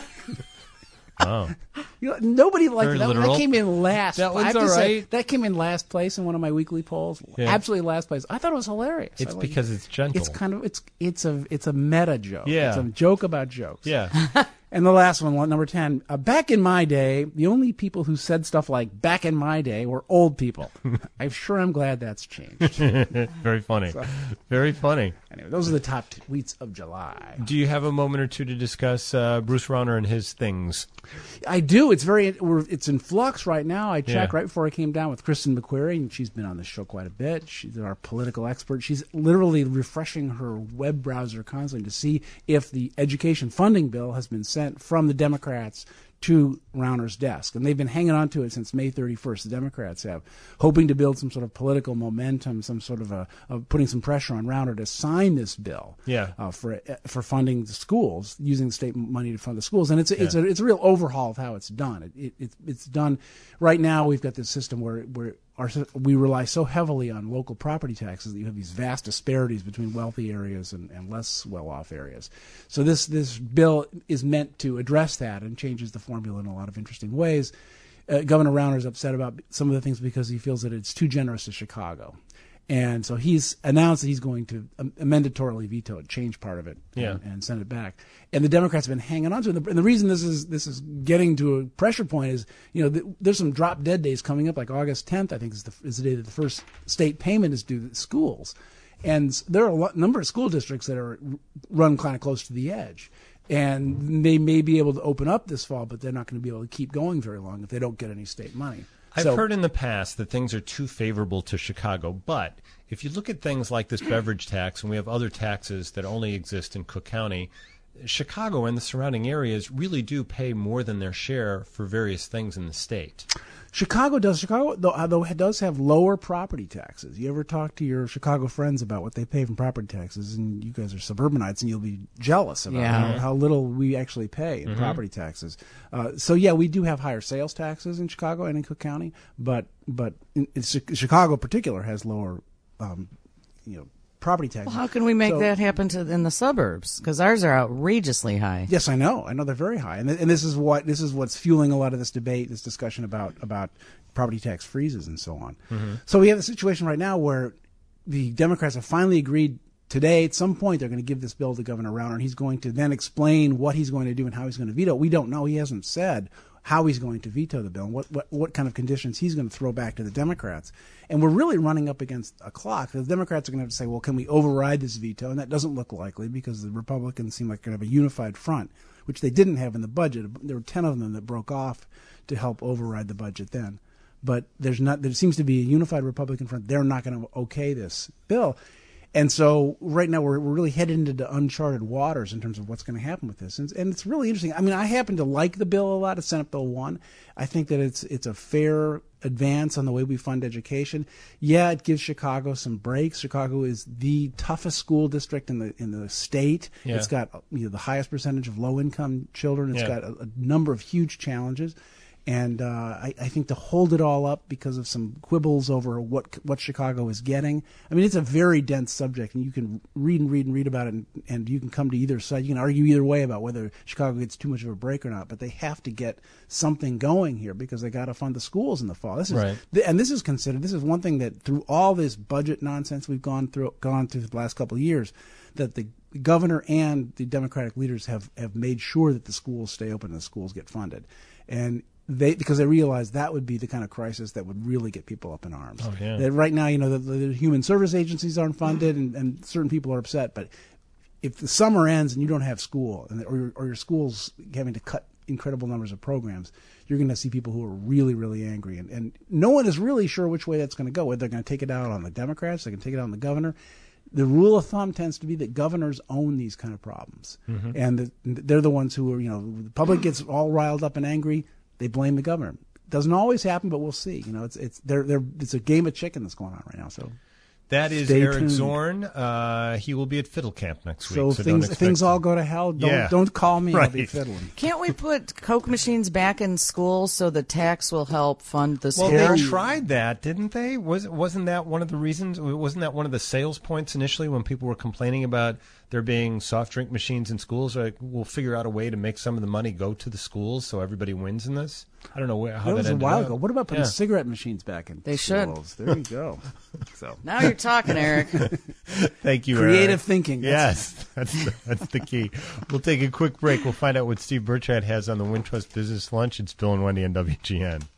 Oh. Nobody liked Very that. Literal. That came in last. That I have one's to all say, right. that came in last place in one of my weekly polls. Yeah. Absolutely last place. I thought it was hilarious. It's because it's gentle. It's kind of it's a meta joke. Yeah. It's a joke about jokes. Yeah. And the last one, number 10. Back in my day, the only people who said stuff like "back in my day" were old people. I'm glad that's changed. Very funny. Very funny. Anyway, those are the top tweets of July. Do you have a moment or two to discuss Bruce Rauner and his things? I do. It's in flux right now. I checked right before I came down with Kristen McQuarrie, and she's been on the show quite a bit. She's our political expert. She's literally refreshing her web browser constantly to see if the education funding bill has been sent from the Democrats to Rauner's desk. And they've been hanging on to it since May 31st, the Democrats have, hoping to build some sort of political momentum, some sort of putting some pressure on Rauner to sign this bill for funding the schools, using the state money to fund the schools. And it's a real overhaul of how it's done. It's done. Right now we've got this system where we rely so heavily on local property taxes that you have these vast disparities between wealthy areas and less well-off areas. So this bill is meant to address that and changes the formula in a lot of interesting ways. Governor Rauner is upset about some of the things because he feels that it's too generous to Chicago. And so he's announced that he's going to mandatorily veto it, change part of it, and send it back. And the Democrats have been hanging on to it. And the reason this is getting to a pressure point is, there's some drop dead days coming up, like August 10th, I think is the day that the first state payment is due to schools. And there are a number of school districts that are run kind of close to the edge. And they may be able to open up this fall, but they're not going to be able to keep going very long if they don't get any state money. I've heard in the past that things are too favorable to Chicago, but if you look at things like this beverage tax, and we have other taxes that only exist in Cook County, Chicago and the surrounding areas really do pay more than their share for various things in the state. Chicago does have lower property taxes. You ever talk to your Chicago friends about what they pay from property taxes, and you guys are suburbanites, and you'll be jealous about how little we actually pay in property taxes. We do have higher sales taxes in Chicago and in Cook County, but Chicago in particular has lower, property taxes. Well, how can we make that happen in the suburbs? Because ours are outrageously high. Yes, I know they're very high, and this is what's fueling a lot of this debate, this discussion about property tax freezes and so on. Mm-hmm. So we have a situation right now where the Democrats have finally agreed today. At some point, they're going to give this bill to Governor Rauner, and he's going to then explain what he's going to do and how he's going to veto it. We don't know. He hasn't said how he's going to veto the bill and what kind of conditions he's going to throw back to the Democrats. And we're really running up against a clock. The Democrats are going to have to say, well, can we override this veto? And that doesn't look likely because the Republicans seem like they're going to have a unified front, which they didn't have in the budget. There were 10 of them that broke off to help override the budget then. But there seems to be a unified Republican front. They're not going to okay this bill. And so right now we're really headed into uncharted waters in terms of what's going to happen with this. And it's really interesting. I mean, I happen to like the bill a lot, it's Senate Bill 1. I think that it's a fair advance on the way we fund education. Yeah, it gives Chicago some breaks. Chicago is the toughest school district in the state. Yeah. It's got the highest percentage of low-income children. It's got a number of huge challenges. And I think to hold it all up because of some quibbles over what Chicago is getting. I mean, it's a very dense subject, and you can read about it, and you can come to either side. You can argue either way about whether Chicago gets too much of a break or not. But they have to get something going here because they got to fund the schools in the fall. This is right. And this is considered. This is one thing that through all this budget nonsense we've gone through the last couple of years, that the governor and the Democratic leaders have made sure that the schools stay open and the schools get funded. And because they realize that would be the kind of crisis that would really get people up in arms. Oh, yeah. That right now, the human service agencies aren't funded, and certain people are upset. But if the summer ends and you don't have school, or your school's having to cut incredible numbers of programs, you're going to see people who are really, really angry. And no one is really sure which way that's going to go, whether they're going to take it out on the Democrats, they're going to take it out on the governor. The rule of thumb tends to be that governors own these kind of problems. Mm-hmm. And they're the ones who are, the public gets all riled up and angry. They blame the governor. Doesn't always happen, but we'll see. It's a game of chicken that's going on right now. So that is Eric Zorn. He will be at Fiddle Camp next week. So if things all go to hell, don't call me. Right. I'll be fiddling. Can't we put Coke machines back in schools so the tax will help fund the school? Well, they tried that, didn't they? Wasn't that one of the reasons? Wasn't that one of the sales points initially when people were complaining about there being soft drink machines in schools? Like, we'll figure out a way to make some of the money go to the schools so everybody wins in this. I don't know how that was a while ago. What about putting cigarette machines back in schools? There you go. So now you're talking, Eric. Thank you, Creative Eric. thinking. Yes, that's the key. We'll take a quick break. We'll find out what Steve Burchett has on the Wintrust Business Lunch. It's Bill and Wendy on WGN.